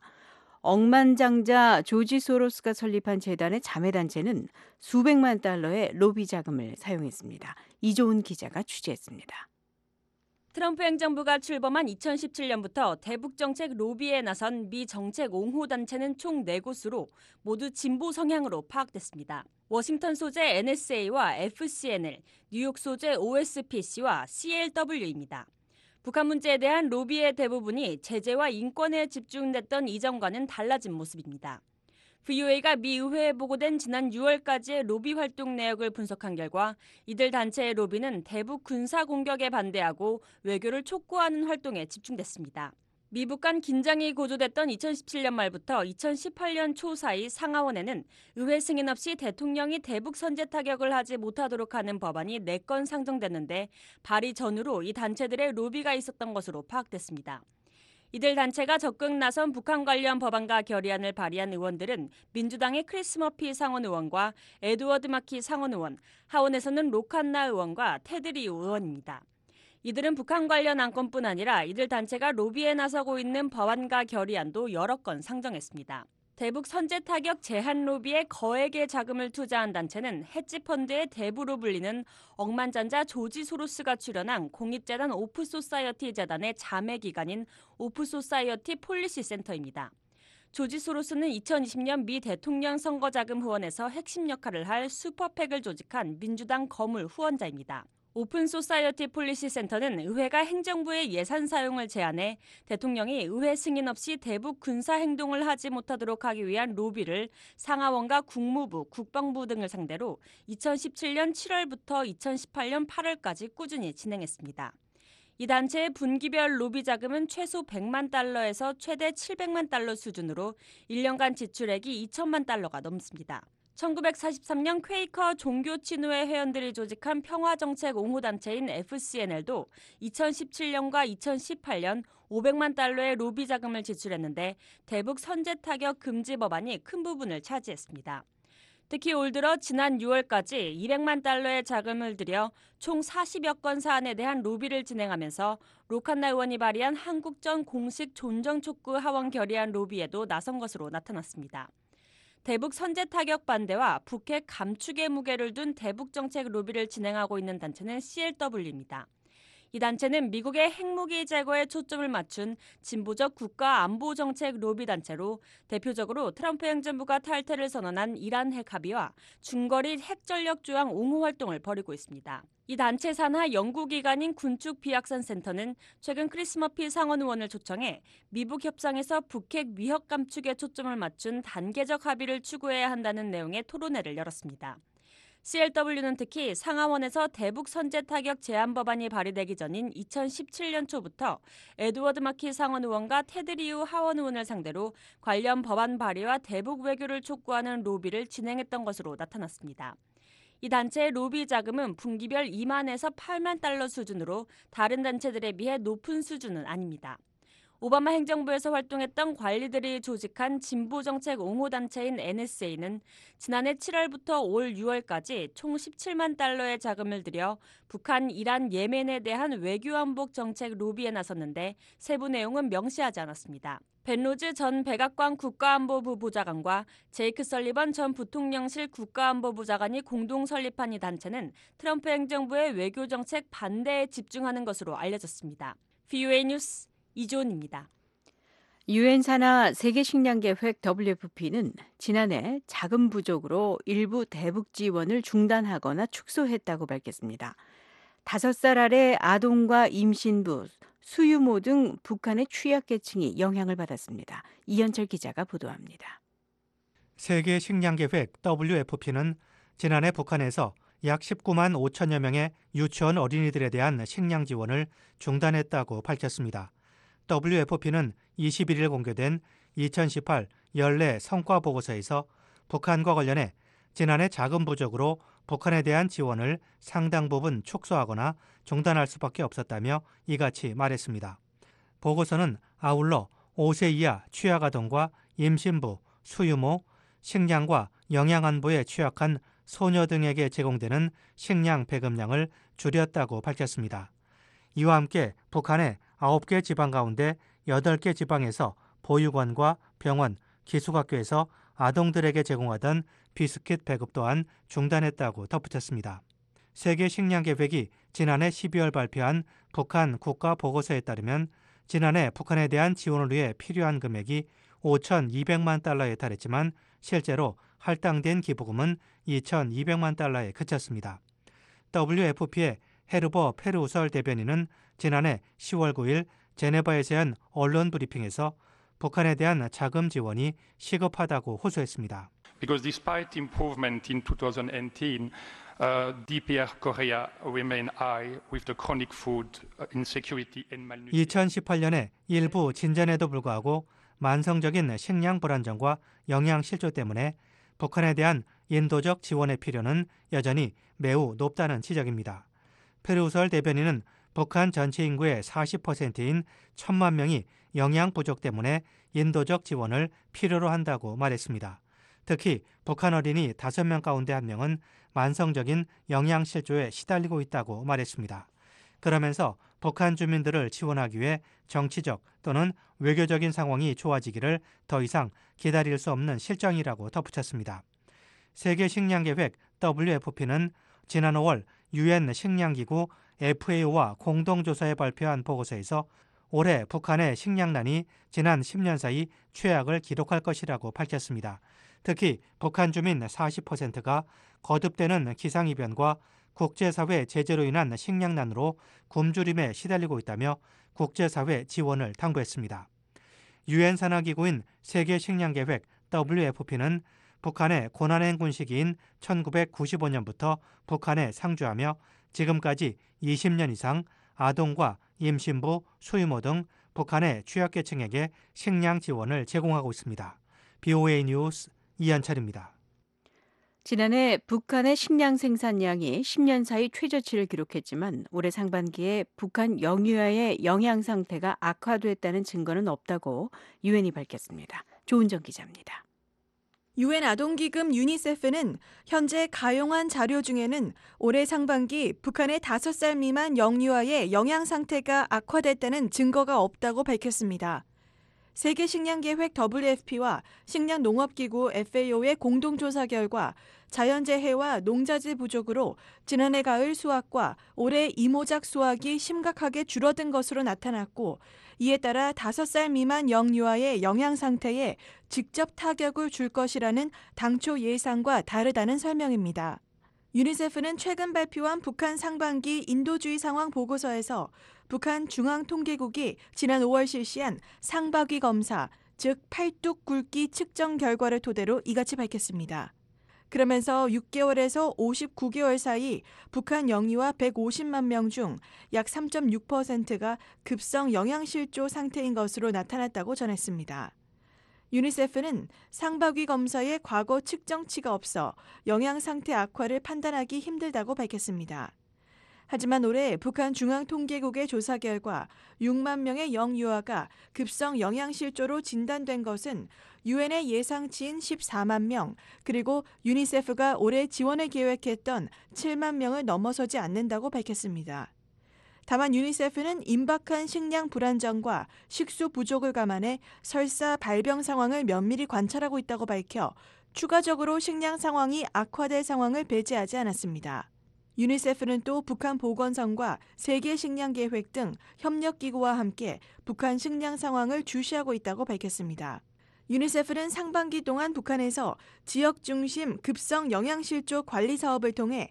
억만장자 조지 소로스가 설립한 재단의 자매단체는 수백만 달러의 로비 자금을 사용했습니다. 이조은 기자가 취재했습니다. 트럼프 행정부가 출범한 2017년부터 대북 정책 로비에 나선 미 정책 옹호 단체는 총 4곳으로 모두 진보 성향으로 파악됐습니다. 워싱턴 소재 NSA와 FCNL, 뉴욕 소재 OSPC와 CLW입니다. 북한 문제에 대한 로비의 대부분이 제재와 인권에 집중됐던 이전과는 달라진 모습입니다. VOA가 미 의회에 보고된 지난 6월까지의 로비 활동 내역을 분석한 결과 이들 단체의 로비는 대북 군사 공격에 반대하고 외교를 촉구하는 활동에 집중됐습니다. 미북 간 긴장이 고조됐던 2017년 말부터 2018년 초 사이 상하원에는 의회 승인 없이 대통령이 대북 선제 타격을 하지 못하도록 하는 법안이 4건 상정됐는데 발의 전후로 이 단체들의 로비가 있었던 것으로 파악됐습니다. 이들 단체가 적극 나선 북한 관련 법안과 결의안을 발의한 의원들은 민주당의 크리스 머피 상원 의원과 에드워드 마키 상원 의원, 하원에서는 로칸나 의원과 테드 리우 의원입니다. 이들은 북한 관련 안건뿐 아니라 이들 단체가 로비에 나서고 있는 법안과 결의안도 여러 건 상정했습니다. 대북 선제 타격 제한 로비에 거액의 자금을 투자한 단체는 헤지펀드의 대부로 불리는 억만장자 조지 소로스가 출연한 공익재단 오프소사이어티 재단의 자매기관인 오프소사이어티 폴리시 센터입니다. 조지 소로스는 2020년 미 대통령 선거자금 후원에서 핵심 역할을 할 슈퍼팩을 조직한 민주당 거물 후원자입니다. 오픈 소사이어티 폴리시 센터는 의회가 행정부의 예산 사용을 제한해 대통령이 의회 승인 없이 대북 군사 행동을 하지 못하도록 하기 위한 로비를 상하원과 국무부, 국방부 등을 상대로 2017년 7월부터 2018년 8월까지 꾸준히 진행했습니다. 이 단체의 분기별 로비 자금은 최소 100만 달러에서 최대 700만 달러 수준으로 1년간 지출액이 2천만 달러가 넘습니다. 1943년 퀘이커 종교친회 회원들이 조직한 평화정책 옹호단체인 FCNL도 2017년과 2018년 500만 달러의 로비 자금을 지출했는데 대북 선제 타격 금지 법안이 큰 부분을 차지했습니다. 특히 올 들어 지난 6월까지 200만 달러의 자금을 들여 총 40여 건 사안에 대한 로비를 진행하면서 로칸나 의원이 발의한 한국전 공식 존정촉구 하원 결의안 로비에도 나선 것으로 나타났습니다. 대북 선제 타격 반대와 북핵 감축의 무게를 둔 대북 정책 로비를 진행하고 있는 단체는 CLW입니다. 이 단체는 미국의 핵무기 제거에 초점을 맞춘 진보적 국가 안보 정책 로비 단체로 대표적으로 트럼프 행정부가 탈퇴를 선언한 이란 핵 합의와 중거리 핵 전력 조항 옹호 활동을 벌이고 있습니다. 이 단체 산하 연구기관인 군축 비확산 센터는 최근 크리스 머피 상원 의원을 초청해 미북 협상에서 북핵 위협 감축에 초점을 맞춘 단계적 합의를 추구해야 한다는 내용의 토론회를 열었습니다. CLW는 특히 상하원에서 대북 선제 타격 제한 법안이 발의되기 전인 2017년 초부터 에드워드 마키 상원 의원과 테드 리우 하원 의원을 상대로 관련 법안 발의와 대북 외교를 촉구하는 로비를 진행했던 것으로 나타났습니다. 이 단체의 로비 자금은 분기별 2만에서 8만 달러 수준으로 다른 단체들에 비해 높은 수준은 아닙니다. 오바마 행정부에서 활동했던 관리들이 조직한 진보정책 옹호단체인 NSA는 지난해 7월부터 올 6월까지 총 17만 달러의 자금을 들여 북한, 이란, 예멘에 대한 외교안보 정책 로비에 나섰는데 세부 내용은 명시하지 않았습니다. 벤 로즈 전 백악관 국가안보부 보좌관과 제이크 설리번 전 부통령실 국가안보부 장관이 공동 설립한 이 단체는 트럼프 행정부의 외교정책 반대에 집중하는 것으로 알려졌습니다. VOA 뉴스 이조은입니다. 유엔 산하 세계식량계획 WFP는 지난해 자금 부족으로 일부 대북 지원을 중단하거나 축소했다고 밝혔습니다. 5살 아래 아동과 임신부, 수유모 등 북한의 취약계층이 영향을 받았습니다. 이현철 기자가 보도합니다. 세계식량계획 WFP는 지난해 북한에서 약 19만 5천여 명의 유치원 어린이들에 대한 식량 지원을 중단했다고 밝혔습니다. WFP는 21일 공개된 2018 연례 성과 보고서에서 북한과 관련해 지난해 자금 부족으로 북한에 대한 지원을 상당 부분 축소하거나 중단할 수밖에 없었다며 이같이 말했습니다. 보고서는 아울러 5세 이하 취약아동과 임신부, 수유모, 식량과 영양안보에 취약한 소녀 등에게 제공되는 식량 배급량을 줄였다고 밝혔습니다. 이와 함께 북한의 9개 지방 가운데 8개 지방에서 보육원과 병원, 기숙학교에서 아동들에게 제공하던 비스킷 배급 또한 중단했다고 덧붙였습니다. 세계식량계획이 지난해 12월 발표한 북한 국가보고서에 따르면 지난해 북한에 대한 지원을 위해 필요한 금액이 5,200만 달러에 달했지만 실제로 할당된 기부금은 2,200만 달러에 그쳤습니다. WFP의 헤르버 페르우설 대변인은 지난해 10월 9일 제네바에서 한 언론 브리핑에서 북한에 대한 자금 지원이 시급하다고 호소했습니다. Because despite improvement in 2018, DPR Korea remain high with the chronic food insecurity and malnutrition. 2018년에 일부 진전에도 불구하고 만성적인 식량 불안정과 영양 실조 때문에 북한에 대한 인도적 지원의 필요는 여전히 매우 높다는 지적입니다. 페르우설 대변인은 북한 전체 인구의 40%인 1,000만 명이 영양 부족 때문에 인도적 지원을 필요로 한다고 말했습니다. 특히 북한 어린이 5명 가운데 1명은 만성적인 영양실조에 시달리고 있다고 말했습니다. 그러면서 북한 주민들을 지원하기 위해 정치적 또는 외교적인 상황이 좋아지기를 더 이상 기다릴 수 없는 실정이라고 덧붙였습니다. 세계식량계획 WFP는 지난 5월 UN 식량기구 FAO와 공동조사에 발표한 보고서에서 올해 북한의 식량난이 지난 10년 사이 최악을 기록할 것이라고 밝혔습니다. 특히 북한 주민 40%가 거듭되는 기상이변과 국제사회 제재로 인한 식량난으로 굶주림에 시달리고 있다며 국제사회 지원을 당부했습니다. 유엔 산하기구인 세계식량계획 WFP는 북한의 고난행군 시기인 1995년부터 북한에 상주하며 지금까지 20년 이상 아동과 임신부, 수유모 등 북한의 취약계층에게 식량 지원을 제공하고 있습니다. BOA 뉴스 이현철입니다. 지난해 북한의 식량 생산량이 10년 사이 최저치를 기록했지만 올해 상반기에 북한 영유아의 영양 상태가 악화됐다는 증거는 없다고 유엔이 밝혔습니다. 조은정 기자입니다. 유엔 아동기금 유니세프는 현재 가용한 자료 중에는 올해 상반기 북한의 5살 미만 영유아의 영양 상태가 악화됐다는 증거가 없다고 밝혔습니다. 세계식량계획 WFP와 식량농업기구 FAO의 공동조사 결과 자연재해와 농자재 부족으로 지난해 가을 수확과 올해 이모작 수확이 심각하게 줄어든 것으로 나타났고 이에 따라 5살 미만 영유아의 영양 상태에 직접 타격을 줄 것이라는 당초 예상과 다르다는 설명입니다. 유니세프는 최근 발표한 북한 상반기 인도주의 상황 보고서에서 북한 중앙통계국이 지난 5월 실시한 상박위 검사, 즉 팔뚝 굵기 측정 결과를 토대로 이같이 밝혔습니다. 그러면서 6개월에서 59개월 사이 북한 영유아 150만 명 중 약 3.6%가 급성 영양실조 상태인 것으로 나타났다고 전했습니다. 유니세프는 상박위 검사에 과거 측정치가 없어 영양 상태 악화를 판단하기 힘들다고 밝혔습니다. 하지만 올해 북한 중앙통계국의 조사 결과 6만 명의 영유아가 급성 영양실조로 진단된 것은 유엔의 예상치인 14만 명, 그리고 유니세프가 올해 지원을 계획했던 7만 명을 넘어서지 않는다고 밝혔습니다. 다만 유니세프는 임박한 식량 불안정과 식수 부족을 감안해 설사 발병 상황을 면밀히 관찰하고 있다고 밝혀 추가적으로 식량 상황이 악화될 상황을 배제하지 않았습니다. 유니세프는 또 북한 보건성과 세계식량계획 등 협력기구와 함께 북한 식량 상황을 주시하고 있다고 밝혔습니다. 유니세프는 상반기 동안 북한에서 지역 중심 급성 영양실조 관리 사업을 통해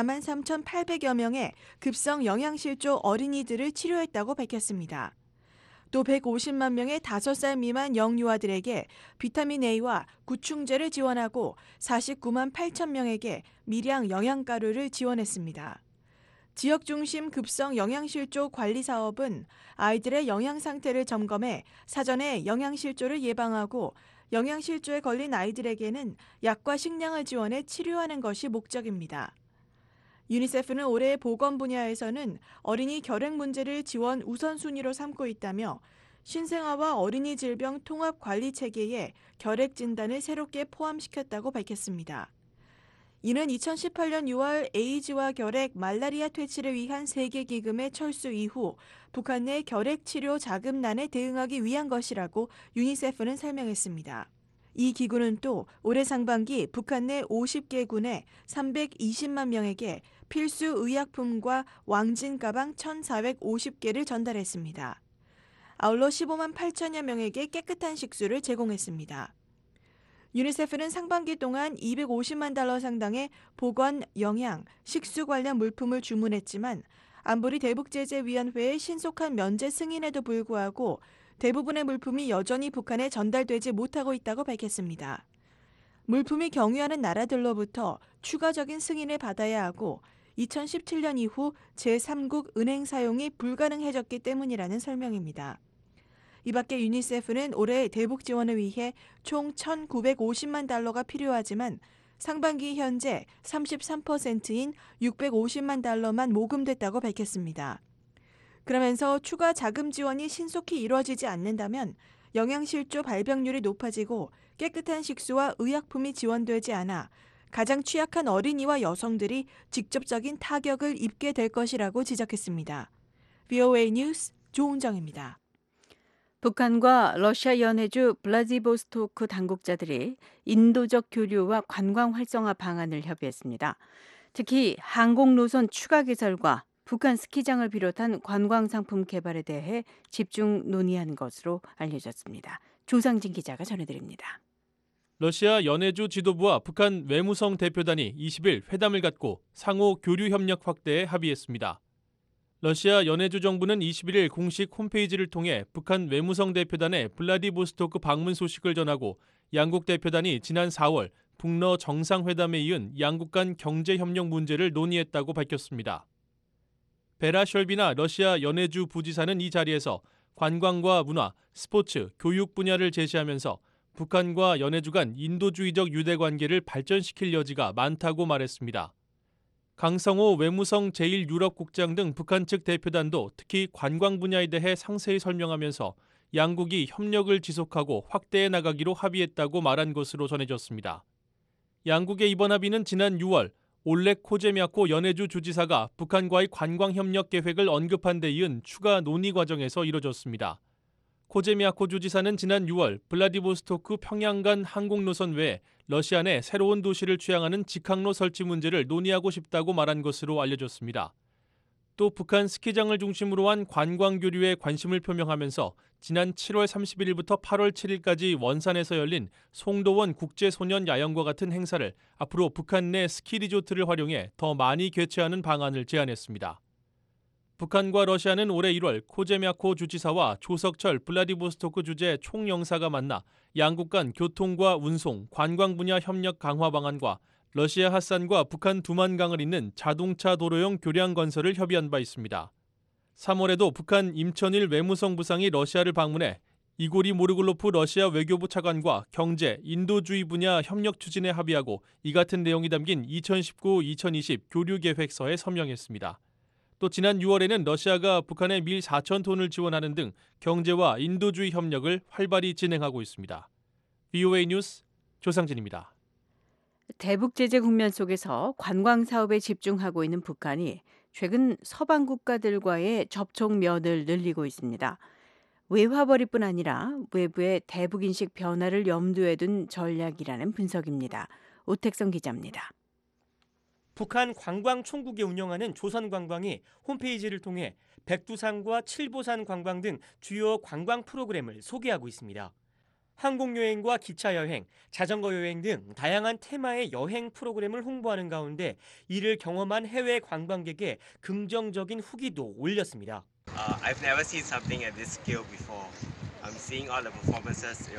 43,800여 명의 급성 영양실조 어린이들을 치료했다고 밝혔습니다. 또 150만 명의 5살 미만 영유아들에게 비타민 A와 구충제를 지원하고 49만 8천 명에게 밀양 영양가루를 지원했습니다. 지역 중심 급성 영양실조 관리 사업은 아이들의 영양 상태를 점검해 사전에 영양실조를 예방하고 영양실조에 걸린 아이들에게는 약과 식량을 지원해 치료하는 것이 목적입니다. 유니세프는 올해 보건 분야에서는 어린이 결핵 문제를 지원 우선순위로 삼고 있다며 신생아와 어린이 질병 통합 관리 체계에 결핵 진단을 새롭게 포함시켰다고 밝혔습니다. 이는 2018년 6월 에이즈와 결핵, 말라리아 퇴치를 위한 세계기금의 철수 이후 북한 내 결핵 치료 자금난에 대응하기 위한 것이라고 유니세프는 설명했습니다. 이 기구는 또 올해 상반기 북한 내 50개 군에 320만 명에게 필수 의약품과 왕진 가방 1,450개를 전달했습니다. 아울러 15만 8천여 명에게 깨끗한 식수를 제공했습니다. 유니세프는 상반기 동안 $250만 상당의 보건, 영양, 식수 관련 물품을 주문했지만 안보리 대북제재위원회의 신속한 면제 승인에도 불구하고 대부분의 물품이 여전히 북한에 전달되지 못하고 있다고 밝혔습니다. 물품이 경유하는 나라들로부터 추가적인 승인을 받아야 하고 2017년 이후 제3국 은행 사용이 불가능해졌기 때문이라는 설명입니다. 이 밖에 유니세프는 올해 대북 지원을 위해 총 $1,950만 필요하지만 상반기 현재 33%인 $650만 모금됐다고 밝혔습니다. 그러면서 추가 자금 지원이 신속히 이루어지지 않는다면 영양실조 발병률이 높아지고 깨끗한 식수와 의약품이 지원되지 않아 가장 취약한 어린이와 여성들이 직접적인 타격을 입게 될 것이라고 지적했습니다. VOA 뉴스 조은정입니다. 북한과 러시아 연해주 블라디보스토크 당국자들이 인도적 교류와 관광 활성화 방안을 협의했습니다. 특히 항공 노선 추가 개설과 북한 스키장을 비롯한 관광 상품 개발에 대해 집중 논의한 것으로 알려졌습니다. 조상진 기자가 전해드립니다. 러시아 연해주 지도부와 북한 외무성 대표단이 20일 회담을 갖고 상호 교류 협력 확대에 합의했습니다. 러시아 연해주 정부는 21일 공식 홈페이지를 통해 북한 외무성 대표단의 블라디보스토크 방문 소식을 전하고 양국 대표단이 지난 4월 북러 정상회담에 이은 양국 간 경제협력 문제를 논의했다고 밝혔습니다. 베라 셜비나 러시아 연해주 부지사는 이 자리에서 관광과 문화, 스포츠, 교육 분야를 제시하면서 북한과 연해주 간 인도주의적 유대관계를 발전시킬 여지가 많다고 말했습니다. 강성호 외무성 제1유럽국장 등 북한 측 대표단도 특히 관광 분야에 대해 상세히 설명하면서 양국이 협력을 지속하고 확대해 나가기로 합의했다고 말한 것으로 전해졌습니다. 양국의 이번 합의는 지난 6월 올렉 코제미아코 연해주 주지사가 북한과의 관광 협력 계획을 언급한 데 이은 추가 논의 과정에서 이뤄졌습니다. 코제미아코 주지사는 지난 6월 블라디보스토크 평양 간 항공 노선 외에 러시아 내 새로운 도시를 취항하는 직항로 설치 문제를 논의하고 싶다고 말한 것으로 알려졌습니다. 또 북한 스키장을 중심으로 한 관광 교류에 관심을 표명하면서 지난 7월 31일부터 8월 7일까지 원산에서 열린 송도원 국제소년야영과 같은 행사를 앞으로 북한 내 스키 리조트를 활용해 더 많이 개최하는 방안을 제안했습니다. 북한과 러시아는 올해 1월 코제미아코 주지사와 조석철 블라디보스토크 주재 총영사가 만나 양국 간 교통과 운송, 관광 분야 협력 강화 방안과 러시아 핫산과 북한 두만강을 잇는 자동차 도로용 교량 건설을 협의한 바 있습니다. 3월에도 북한 임천일 외무성 부상이 러시아를 방문해 이고리 모르글로프 러시아 외교부 차관과 경제, 인도주의 분야 협력 추진에 합의하고 이 같은 내용이 담긴 2019-2020 교류계획서에 서명했습니다. 또 지난 6월에는 러시아가 북한에 밀 4천 톤을 지원하는 등 경제와 인도주의 협력을 활발히 진행하고 있습니다. VOA 뉴스 조상진입니다. 대북 제재 국면 속에서 관광 사업에 집중하고 있는 북한이 최근 서방 국가들과의 접촉면을 늘리고 있습니다. 외화벌이뿐 아니라 외부의 대북 인식 변화를 염두에 둔 전략이라는 분석입니다. 오택성 기자입니다. 북한 관광총국이 운영하는 조선관광이 홈페이지를 통해 백두산과 칠보산 관광 등 주요 관광 프로그램을 소개하고 있습니다. 항공여행과 기차여행, 자전거 여행 등 다양한 테마의 여행 프로그램을 홍보하는 가운데 이를 경험한 해외 관광객의 긍정적인 후기도 올렸습니다. I've never seen something at this scale before. I'm seeing all the performances.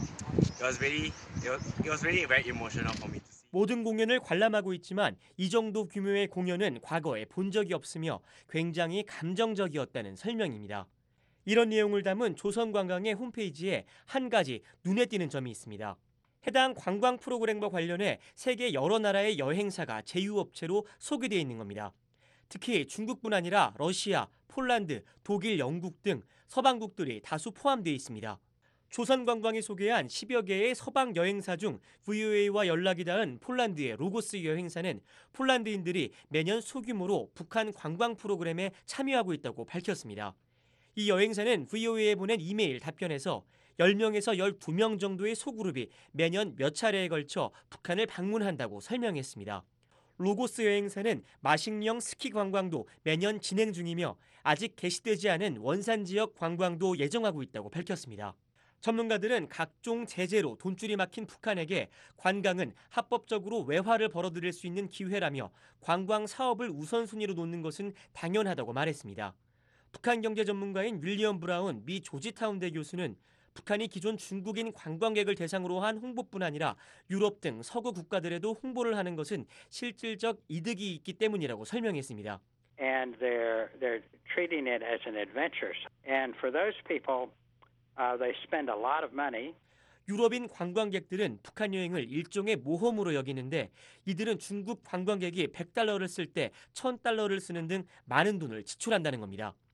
It was really very emotional for me to see. 모든 공연을 관람하고 있지만 이 정도 규모의 공연은 과거에 본 적이 없으며 굉장히 감정적이었다는 설명입니다. 이런 내용을 담은 조선관광의 홈페이지에 한 가지 눈에 띄는 점이 있습니다. 해당 관광 프로그램과 관련해 세계 여러 나라의 여행사가 제휴업체로 소개되어 있는 겁니다. 특히 중국뿐 아니라 러시아, 폴란드, 독일, 영국 등 서방국들이 다수 포함되어 있습니다. 조선관광이 소개한 10여 개의 서방 여행사 중 VOA와 연락이 닿은 폴란드의 로고스 여행사는 폴란드인들이 매년 소규모로 북한 관광 프로그램에 참여하고 있다고 밝혔습니다. 이 여행사는 VOA에 보낸 이메일 답변에서 10명에서 12명 정도의 소그룹이 매년 몇 차례에 걸쳐 북한을 방문한다고 설명했습니다. 로고스 여행사는 마식령 스키 관광도 매년 진행 중이며 아직 개시되지 않은 원산 지역 관광도 예정하고 있다고 밝혔습니다. 전문가들은 각종 제재로 돈줄이 막힌 북한에게 관광은 합법적으로 외화를 벌어들일 수 있는 기회라며 관광 사업을 우선순위로 놓는 것은 당연하다고 말했습니다. 북한 경제 전문가인 윌리엄 브라운 미 조지타운대 교수는 북한이 기존 중국인 관광객을 대상으로 한 홍보뿐 아니라 유럽 등 서구 국가들에도 홍보를 하는 것은 실질적 이득이 있기 때문이라고 설명했습니다. And they're treating it as an adventure. And for those people, they spend a lot of money. 유럽인 관광객들은 북한 여행을 일종의 모험으로 여기는데 이들은 중국 관광객이 $100를 쓸 때 $1,000를 쓰는 등 많은 돈을 지출한다는 겁니다.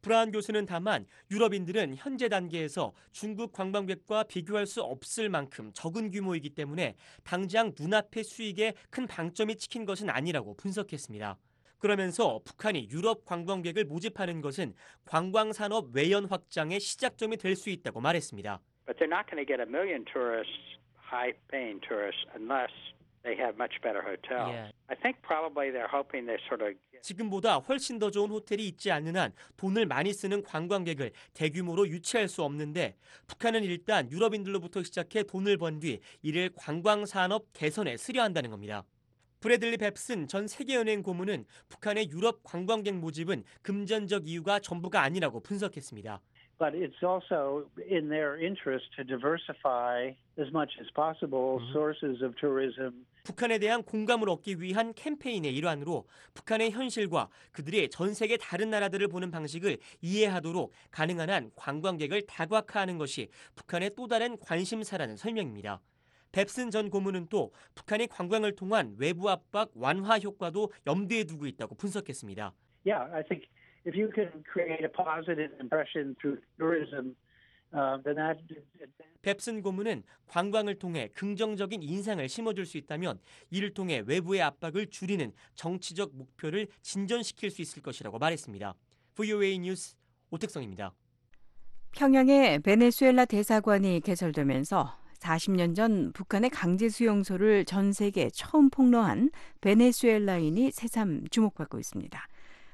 브라운 교수는 다만 유럽인들은 현재 단계에서 중국 관광객과 비교할 수 없을 만큼 적은 규모이기 때문에 당장 눈앞의 수익에 큰 방점이 찍힌 것은 아니라고 분석했습니다. 그러면서 북한이 유럽 관광객을 모집하는 것은 관광산업 외연 확장의 시작점이 될 수 있다고 말했습니다. But they're not going to get 1 million tourists, high-paying tourists, unless they have much better hotels. Yeah. I think probably they're hoping they sort of 지금보다 훨씬 더 좋은 호텔이 있지 않는 한 돈을 많이 쓰는 관광객을 대규모로 유치할 수 없는데 북한은 일단 유럽인들로부터 시작해 돈을 번 뒤 이를 관광산업 개선에 쓰려한다는 겁니다. 브래들리 뱁슨 전 세계은행 고문은 북한의 유럽 관광객 모집은 금전적 이유가 전부가 아니라고 분석했습니다. But it's also in their interest to diversify as much as possible sources of tourism. 북한에 대한 공감을 얻기 위한 캠페인의 일환으로 북한의 현실과 그들의 전 세계 다른 나라들을 보는 방식을 이해하도록 가능한 한 관광객을 다각화하는 것이 북한의 또 다른 관심사라는 설명입니다. 뱁슨 전 고문은 또 북한이 관광을 통한 외부 압박 완화 효과도 염두에 두고 있다고 분석했습니다. Yeah, I think if you can create a positive impression through tourism, then that. 뱁슨 고문은 관광을 통해 긍정적인 인상을 심어줄 수 있다면 이를 통해 외부의 압박을 줄이는 정치적 목표를 진전시킬 수 있을 것이라고 말했습니다. VOA 뉴스 오택성입니다. 평양에 베네수엘라 대사관이 개설되면서 40년 전 북한의 강제 수용소를 전 세계에 처음 폭로한 베네수엘라인이 새삼 주목받고 있습니다.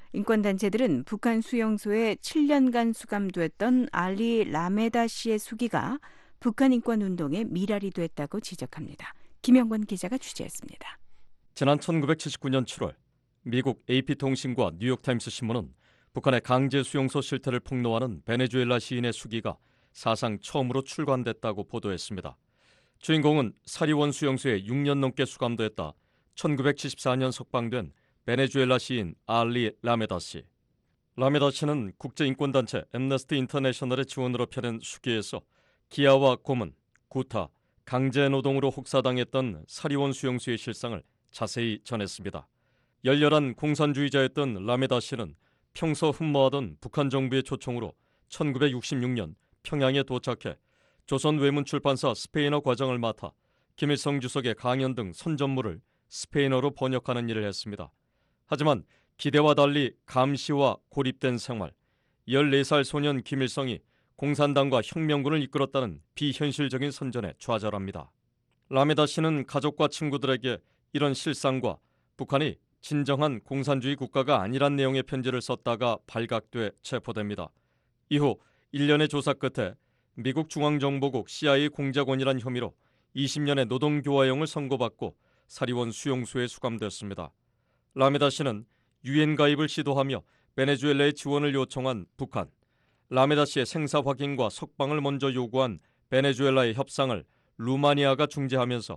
인권단체들은 북한 수용소에 7년간 수감됐던 알리 라메다 씨의 수기가 북한 인권운동의 미랄이 됐다고 지적합니다. 김영권 기자가 취재했습니다. 지난 1979년 7월 미국 AP통신과 뉴욕타임스 신문은 북한의 강제 수용소 실태를 폭로하는 베네수엘라 시인의 수기가 사상 처음으로 출간됐다고 보도했습니다. 주인공은 사리원 수용소에 6년 넘게 수감됐다 1974년 석방된 베네수엘라 시인 알리 라메다 씨. 라메다 씨는 국제인권단체 엠너스티 인터내셔널의 지원으로 펴낸 수기에서 기아와 고문, 구타, 강제노동으로 혹사당했던 사리원 수용소의 실상을 자세히 전했습니다. 열렬한 공산주의자였던 라메다 씨는 평소 흠모하던 북한 정부의 초청으로 1966년 평양에 도착해 조선 외문출판사 스페인어 과정을 맡아 김일성 주석의 강연 등 선전물을 스페인어로 번역하는 일을 했습니다. 하지만 기대와 달리 감시와 고립된 생활, 14살 소년 김일성이 공산당과 혁명군을 이끌었다는 비현실적인 선전에 좌절합니다. 라메다 씨는 가족과 친구들에게 이런 실상과 북한이 진정한 공산주의 국가가 아니란 내용의 편지를 썼다가 발각돼 체포됩니다. 이후 1년의 조사 끝에 미국 중앙정보국 CIA 공작원이란 혐의로 20년의 노동교화형을 선고받고 사리원 수용소에 수감됐습니다. 라메다 씨는 유엔 가입을 시도하며 베네수엘라의 지원을 요청한 북한, 라메다 씨의 생사 확인과 석방을 먼저 요구한 베네수엘라의 협상을 루마니아가 중재하면서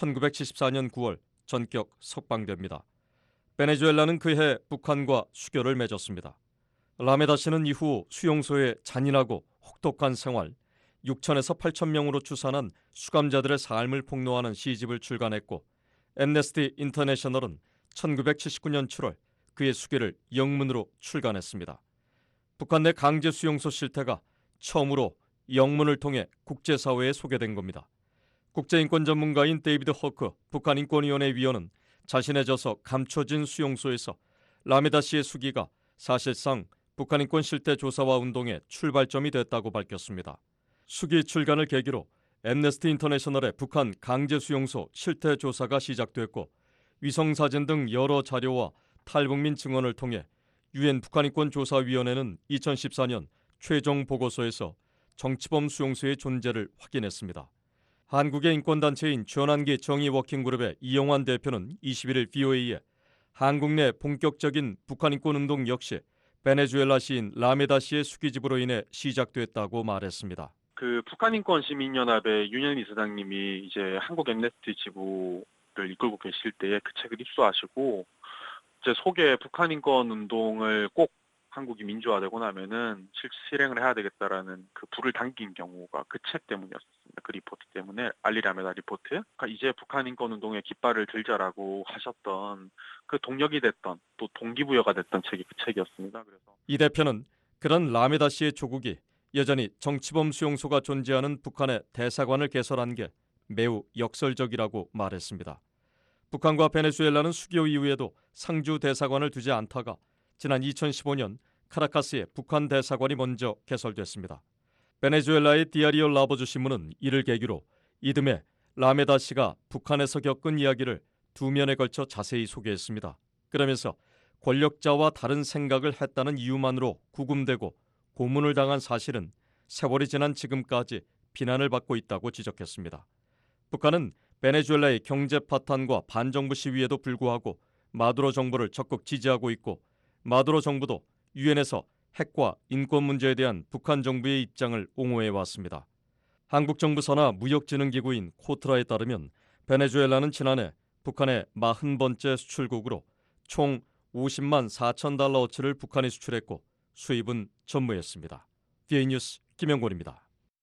1974년 9월 전격 석방됩니다. 베네수엘라는 그해 북한과 수교를 맺었습니다. 라메다 씨는 이후 수용소의 잔인하고 혹독한 생활, 6천에서 8천 명으로 추산한 수감자들의 삶을 폭로하는 시집을 출간했고 엠네스티 인터내셔널은 1979년 7월 그의 수기를 영문으로 출간했습니다. 북한 내 강제 수용소 실태가 처음으로 영문을 통해 국제사회에 소개된 겁니다. 국제인권 전문가인 데이비드 허크 북한인권위원회 위원은 자신의 저서 감춰진 수용소에서 라메다 씨의 수기가 사실상 북한인권 실태 조사와 운동의 출발점이 됐다고 밝혔습니다. 수기 출간을 계기로 엠네스티 인터내셔널의 북한 강제 수용소 실태 조사가 시작됐고 위성사진 등 여러 자료와 탈북민 증언을 통해 유엔 북한인권조사위원회는 2014년 최종 보고서에서 정치범 수용소의 존재를 확인했습니다. 한국의 인권단체인 전환기 정의워킹그룹의 이영환 대표는 21일 VOA에 한국 내 본격적인 북한인권운동 역시 베네수엘라 시인 라메다 씨의 수기집으로 인해 시작됐다고 말했습니다. 그 북한인권시민연합의 윤현희 이사장님이 이제 한국 엠네스티 지부를 이끌고 계실 때에 그 책을 입수하시고 이제 속에 북한인권 운동을 꼭 한국이 민주화되고 나면은 실행을 해야 되겠다라는 그 불을 당긴 경우가 그 책 때문이었습니다. 그 리포트 때문에 알리 라메다 리포트. 그러니까 이제 북한인권 운동의 깃발을 들자라고 하셨던 그 동력이 됐던 또 동기부여가 됐던 책이 그 책이었습니다. 그래서 이 대표는 그런 라메다 씨의 조국이 여전히 정치범 수용소가 존재하는 북한의 대사관을 개설한 게 매우 역설적이라고 말했습니다. 북한과 베네수엘라는 수교 이후에도 상주 대사관을 두지 않다가 지난 2015년 카라카스에 북한 대사관이 먼저 개설됐습니다. 베네수엘라의 디아리오 라보주 신문은 이를 계기로 이듬해 라메다 씨가 북한에서 겪은 이야기를 두 면에 걸쳐 자세히 소개했습니다. 그러면서 권력자와 다른 생각을 했다는 이유만으로 구금되고 고문을 당한 사실은 세월이 지난 지금까지 비난을 받고 있다고 지적했습니다. 북한은 베네수엘라의 경제 파탄과 반정부 시위에도 불구하고 마두로 정부를 적극 지지하고 있고 마두로 정부도 유엔에서 핵과 인권 문제에 대한 북한 정부의 입장을 옹호해 왔습니다. 한국 정부 산하 무역진흥기구인 코트라에 따르면 베네수엘라는 지난해 북한의 40번째 수출국으로 총 50만 4천 달러어치를 북한에 수출했고 수입은 전무했습니다. VA 뉴스 김영곤입니다.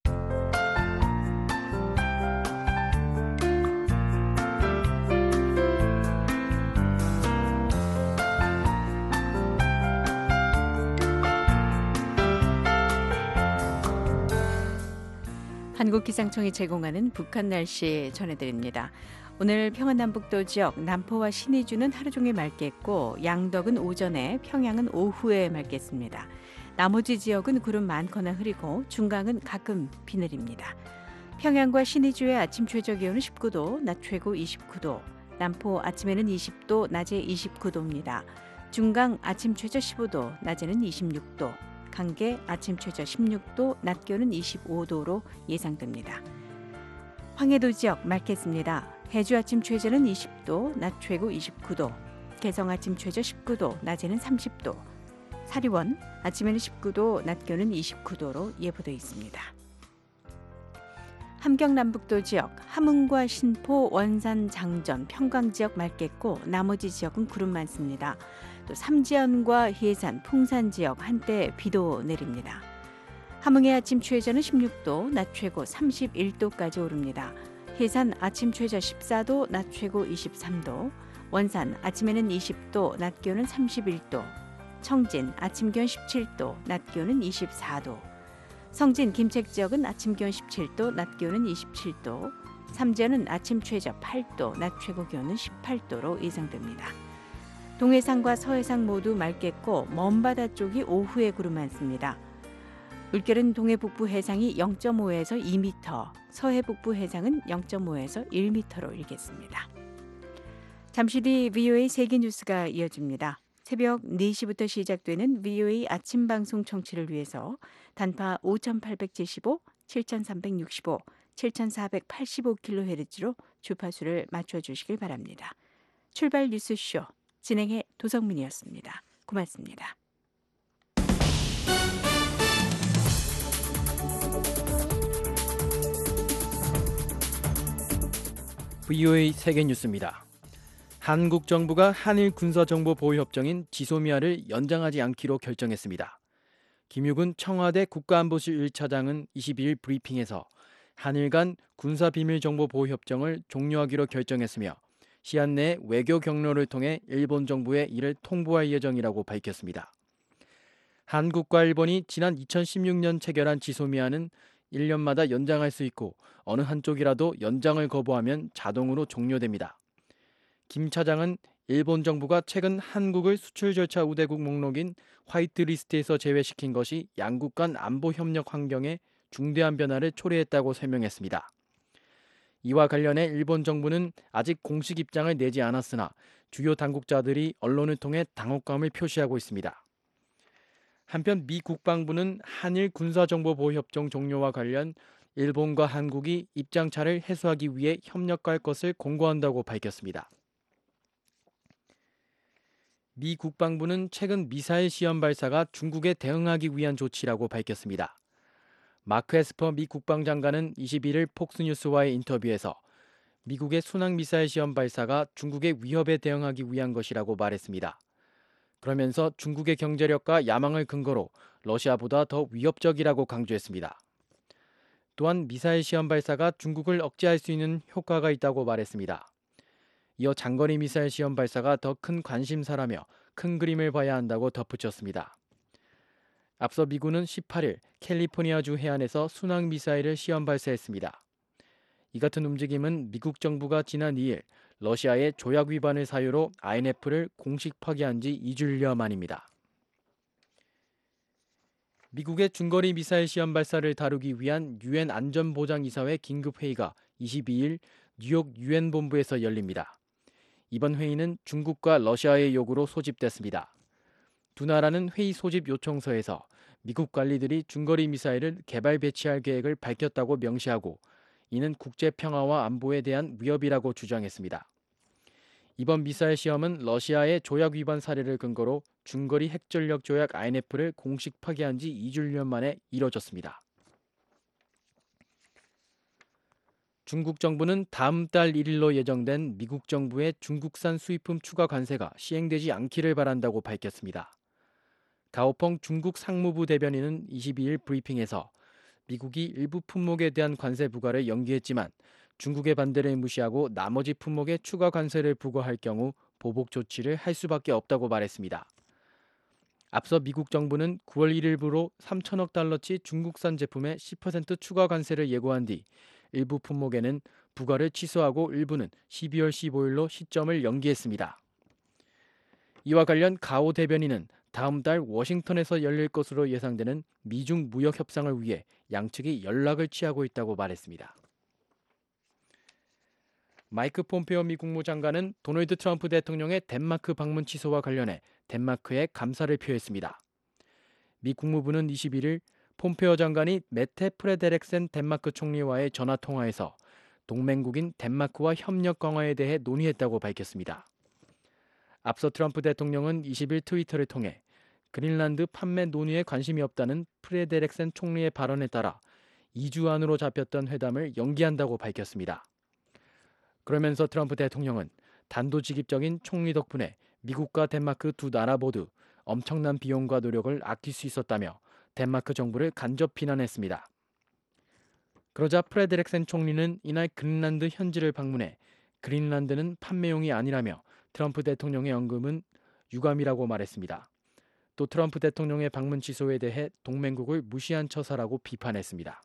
한국기상청이 제공하는 북한 날씨 전해드립니다. 오늘 평안남북도 지역 남포와 신의주는 하루 종일 맑겠고 양덕은 오전에, 평양은 오후에 맑겠습니다. 나머지 지역은 구름 많거나 흐리고 중강은 가끔 비 내립니다. 평양과 신의주의 아침 최저 기온은 19도, 낮 최고 29도, 남포 아침에는 20도, 낮에 29도입니다. 중강 아침 최저 15도, 낮에는 26도, 강계 아침 최저 16도, 낮 기온은 25도로 예상됩니다. 황해도 지역 맑겠습니다. 해주 아침 최저는 20도, 낮 최고 29도, 개성 아침 최저 19도, 낮에는 30도, 사리원 아침에는 19도, 낮 기온은 29도로 예보되어 있습니다. 함경남북도 지역 함흥과 신포, 원산, 장전, 평강 지역 맑겠고 나머지 지역은 구름 많습니다. 또 삼지연과 예산, 풍산 지역 한때 비도 내립니다. 함흥의 아침 최저는 16도, 낮 최고 31도까지 오릅니다. 해산 아침 최저 14도, 낮 최고 23도, 원산 아침에는 20도, 낮 기온은 31도, 청진 아침 기온 17도, 낮 기온은 24도, 성진 김책 지역은 아침 기온 17도, 낮 기온은 27도, 삼지연은 아침 최저 8도, 낮 최고 기온은 18도로 예상됩니다. 동해상과 서해상 모두 맑겠고 먼 바다 쪽이 오후에 구름 많습니다. 물결은 동해 북부 해상이 0.5에서 2m, 서해 북부 해상은 0.5에서 1m로 일겠습니다. 잠시 뒤 VOA 세계 뉴스가 이어집니다. 새벽 4시부터 시작되는 VOA 아침 방송 청취를 위해서 단파 5875, 7365, 7485kHz로 주파수를 맞춰주시길 바랍니다. 출발 뉴스쇼 진행의 도성민이었습니다. 고맙습니다. VOA 세계뉴스입니다. 한국 정부가 한일 군사정보보호협정인 지소미아를 연장하지 않기로 결정했습니다. 김유근 청와대 국가안보실 1차장은 22일 브리핑에서 한일 간 군사비밀정보보호협정을 종료하기로 결정했으며 시한 내 외교 경로를 통해 일본 정부에 이를 통보할 예정이라고 밝혔습니다. 한국과 일본이 지난 2016년 체결한 지소미아는 1년마다 연장할 수 있고 어느 한쪽이라도 연장을 거부하면 자동으로 종료됩니다. 김 차장은 일본 정부가 최근 한국을 수출 절차 우대국 목록인 화이트리스트에서 제외시킨 것이 양국 간 안보 협력 환경에 중대한 변화를 초래했다고 설명했습니다. 이와 관련해 일본 정부는 아직 공식 입장을 내지 않았으나 주요 당국자들이 언론을 통해 당혹감을 표시하고 있습니다. 한편 미 국방부는 한일 군사정보보호협정 종료와 관련 일본과 한국이 입장차를 해소하기 위해 협력할 것을 공고한다고 밝혔습니다. 미 국방부는 최근 미사일 시험 발사가 중국에 대응하기 위한 조치라고 밝혔습니다. 마크 에스퍼 미 국방장관은 21일 폭스뉴스와의 인터뷰에서 미국의 순항미사일 시험 발사가 중국의 위협에 대응하기 위한 것이라고 말했습니다. 그러면서 중국의 경제력과 야망을 근거로 러시아보다 더 위협적이라고 강조했습니다. 또한 미사일 시험 발사가 중국을 억제할 수 있는 효과가 있다고 말했습니다. 이어 장거리 미사일 시험 발사가 더 큰 관심사라며 큰 그림을 봐야 한다고 덧붙였습니다. 앞서 미군은 18일 캘리포니아주 해안에서 순항 미사일을 시험 발사했습니다. 이 같은 움직임은 미국 정부가 지난 2일 러시아의 조약 위반을 사유로 INF를 공식 파기한 지 2주여 만입니다. 미국의 중거리 미사일 시험 발사를 다루기 위한 유엔 안전보장이사회 긴급회의가 22일 뉴욕 유엔 본부에서 열립니다. 이번 회의는 중국과 러시아의 요구로 소집됐습니다. 두 나라는 회의 소집 요청서에서 미국 관리들이 중거리 미사일을 개발 배치할 계획을 밝혔다고 명시하고 이는 국제 평화와 안보에 대한 위협이라고 주장했습니다. 이번 미사일 시험은 러시아의 조약 위반 사례를 근거로 중거리 핵전력 조약 INF를 공식 파기한 지 2주년 만에 이뤄졌습니다. 중국 정부는 다음 달 1일로 예정된 미국 정부의 중국산 수입품 추가 관세가 시행되지 않기를 바란다고 밝혔습니다. 가오펑 중국 상무부 대변인은 22일 브리핑에서 미국이 일부 품목에 대한 관세 부과를 연기했지만 중국의 반대를 무시하고 나머지 품목에 추가 관세를 부과할 경우 보복 조치를 할 수밖에 없다고 말했습니다. 앞서 미국 정부는 9월 1일부로 3천억 달러치 중국산 제품에 10% 추가 관세를 예고한 뒤 일부 품목에는 부과를 취소하고 일부는 12월 15일로 시점을 연기했습니다. 이와 관련 가오 대변인은 다음 달 워싱턴에서 열릴 것으로 예상되는 미중 무역 협상을 위해 양측이 연락을 취하고 있다고 말했습니다. 마이크 폼페오 미 국무장관은 도널드 트럼프 대통령의 덴마크 방문 취소와 관련해 덴마크에 감사를 표했습니다. 미 국무부는 21일 폼페오 장관이 메테 프레데렉센 덴마크 총리와의 전화통화에서 동맹국인 덴마크와 협력 강화에 대해 논의했다고 밝혔습니다. 앞서 트럼프 대통령은 20일 트위터를 통해 그린란드 판매 논의에 관심이 없다는 프레데렉센 총리의 발언에 따라 2주 안으로 잡혔던 회담을 연기한다고 밝혔습니다. 그러면서 트럼프 대통령은 단도직입적인 총리 덕분에 미국과 덴마크 두 나라 모두 엄청난 비용과 노력을 아낄 수 있었다며 덴마크 정부를 간접 비난했습니다. 그러자 프레데렉센 총리는 이날 그린란드 현지를 방문해 그린란드는 판매용이 아니라며 트럼프 대통령의 언급은 유감이라고 말했습니다. 또 트럼프 대통령의 방문 취소에 대해 동맹국을 무시한 처사라고 비판했습니다.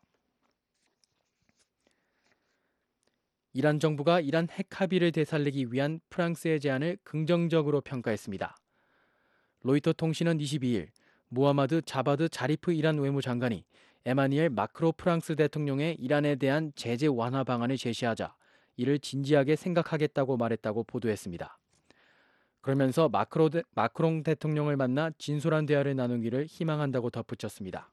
이란 정부가 이란 핵 합의를 되살리기 위한 프랑스의 제안을 긍정적으로 평가했습니다. 로이터 통신은 22일 무하마드 자바드 자리프 이란 외무장관이 에마니엘 마크로 프랑스 대통령의 이란에 대한 제재 완화 방안을 제시하자 이를 진지하게 생각하겠다고 말했다고 보도했습니다. 그러면서 마크롱 대통령을 만나 진솔한 대화를 나누기를 희망한다고 덧붙였습니다.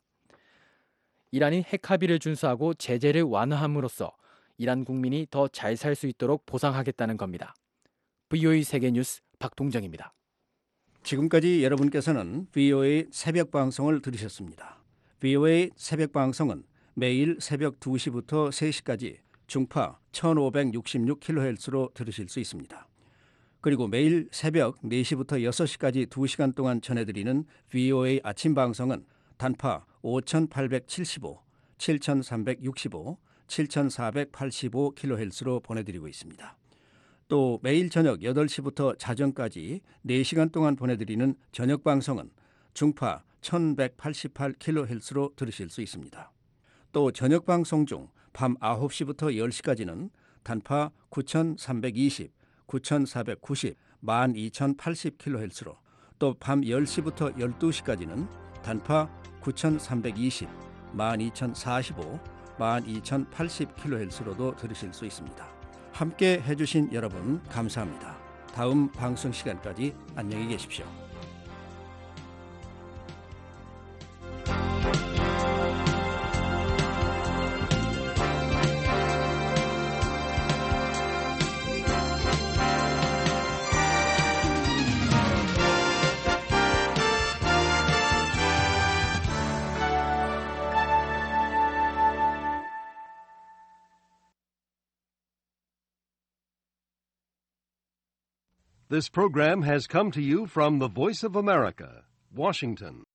이란이 핵 합의를 준수하고 제재를 완화함으로써 이란 국민이 더 잘 살 수 있도록 보상하겠다는 겁니다. VOA 세계뉴스 박동정입니다. 지금까지 여러분께서는 VOA 새벽 방송을 들으셨습니다. VOA 새벽 방송은 매일 새벽 2시부터 3시까지 중파 1566kHz로 들으실 수 있습니다. 그리고 매일 새벽 4시부터 6시까지 2시간 동안 전해드리는 VOA 아침 방송은 단파 5875, 7365, 7485kHz로 보내드리고 있습니다. 또 매일 저녁 8시부터 자정까지 4시간 동안 보내드리는 저녁 방송은 중파 1188kHz로 들으실 수 있습니다. 또 저녁 방송 중 밤 9시부터 10시까지는 단파 9320, 9490, 12080kHz로 또 밤 10시부터 12시까지는 단파 9320, 12045, 12080kHz로도 들으실 수 있습니다. 함께 해주신 여러분 감사합니다. 다음 방송 시간까지 안녕히 계십시오. This program has come to you from the Voice of America, Washington.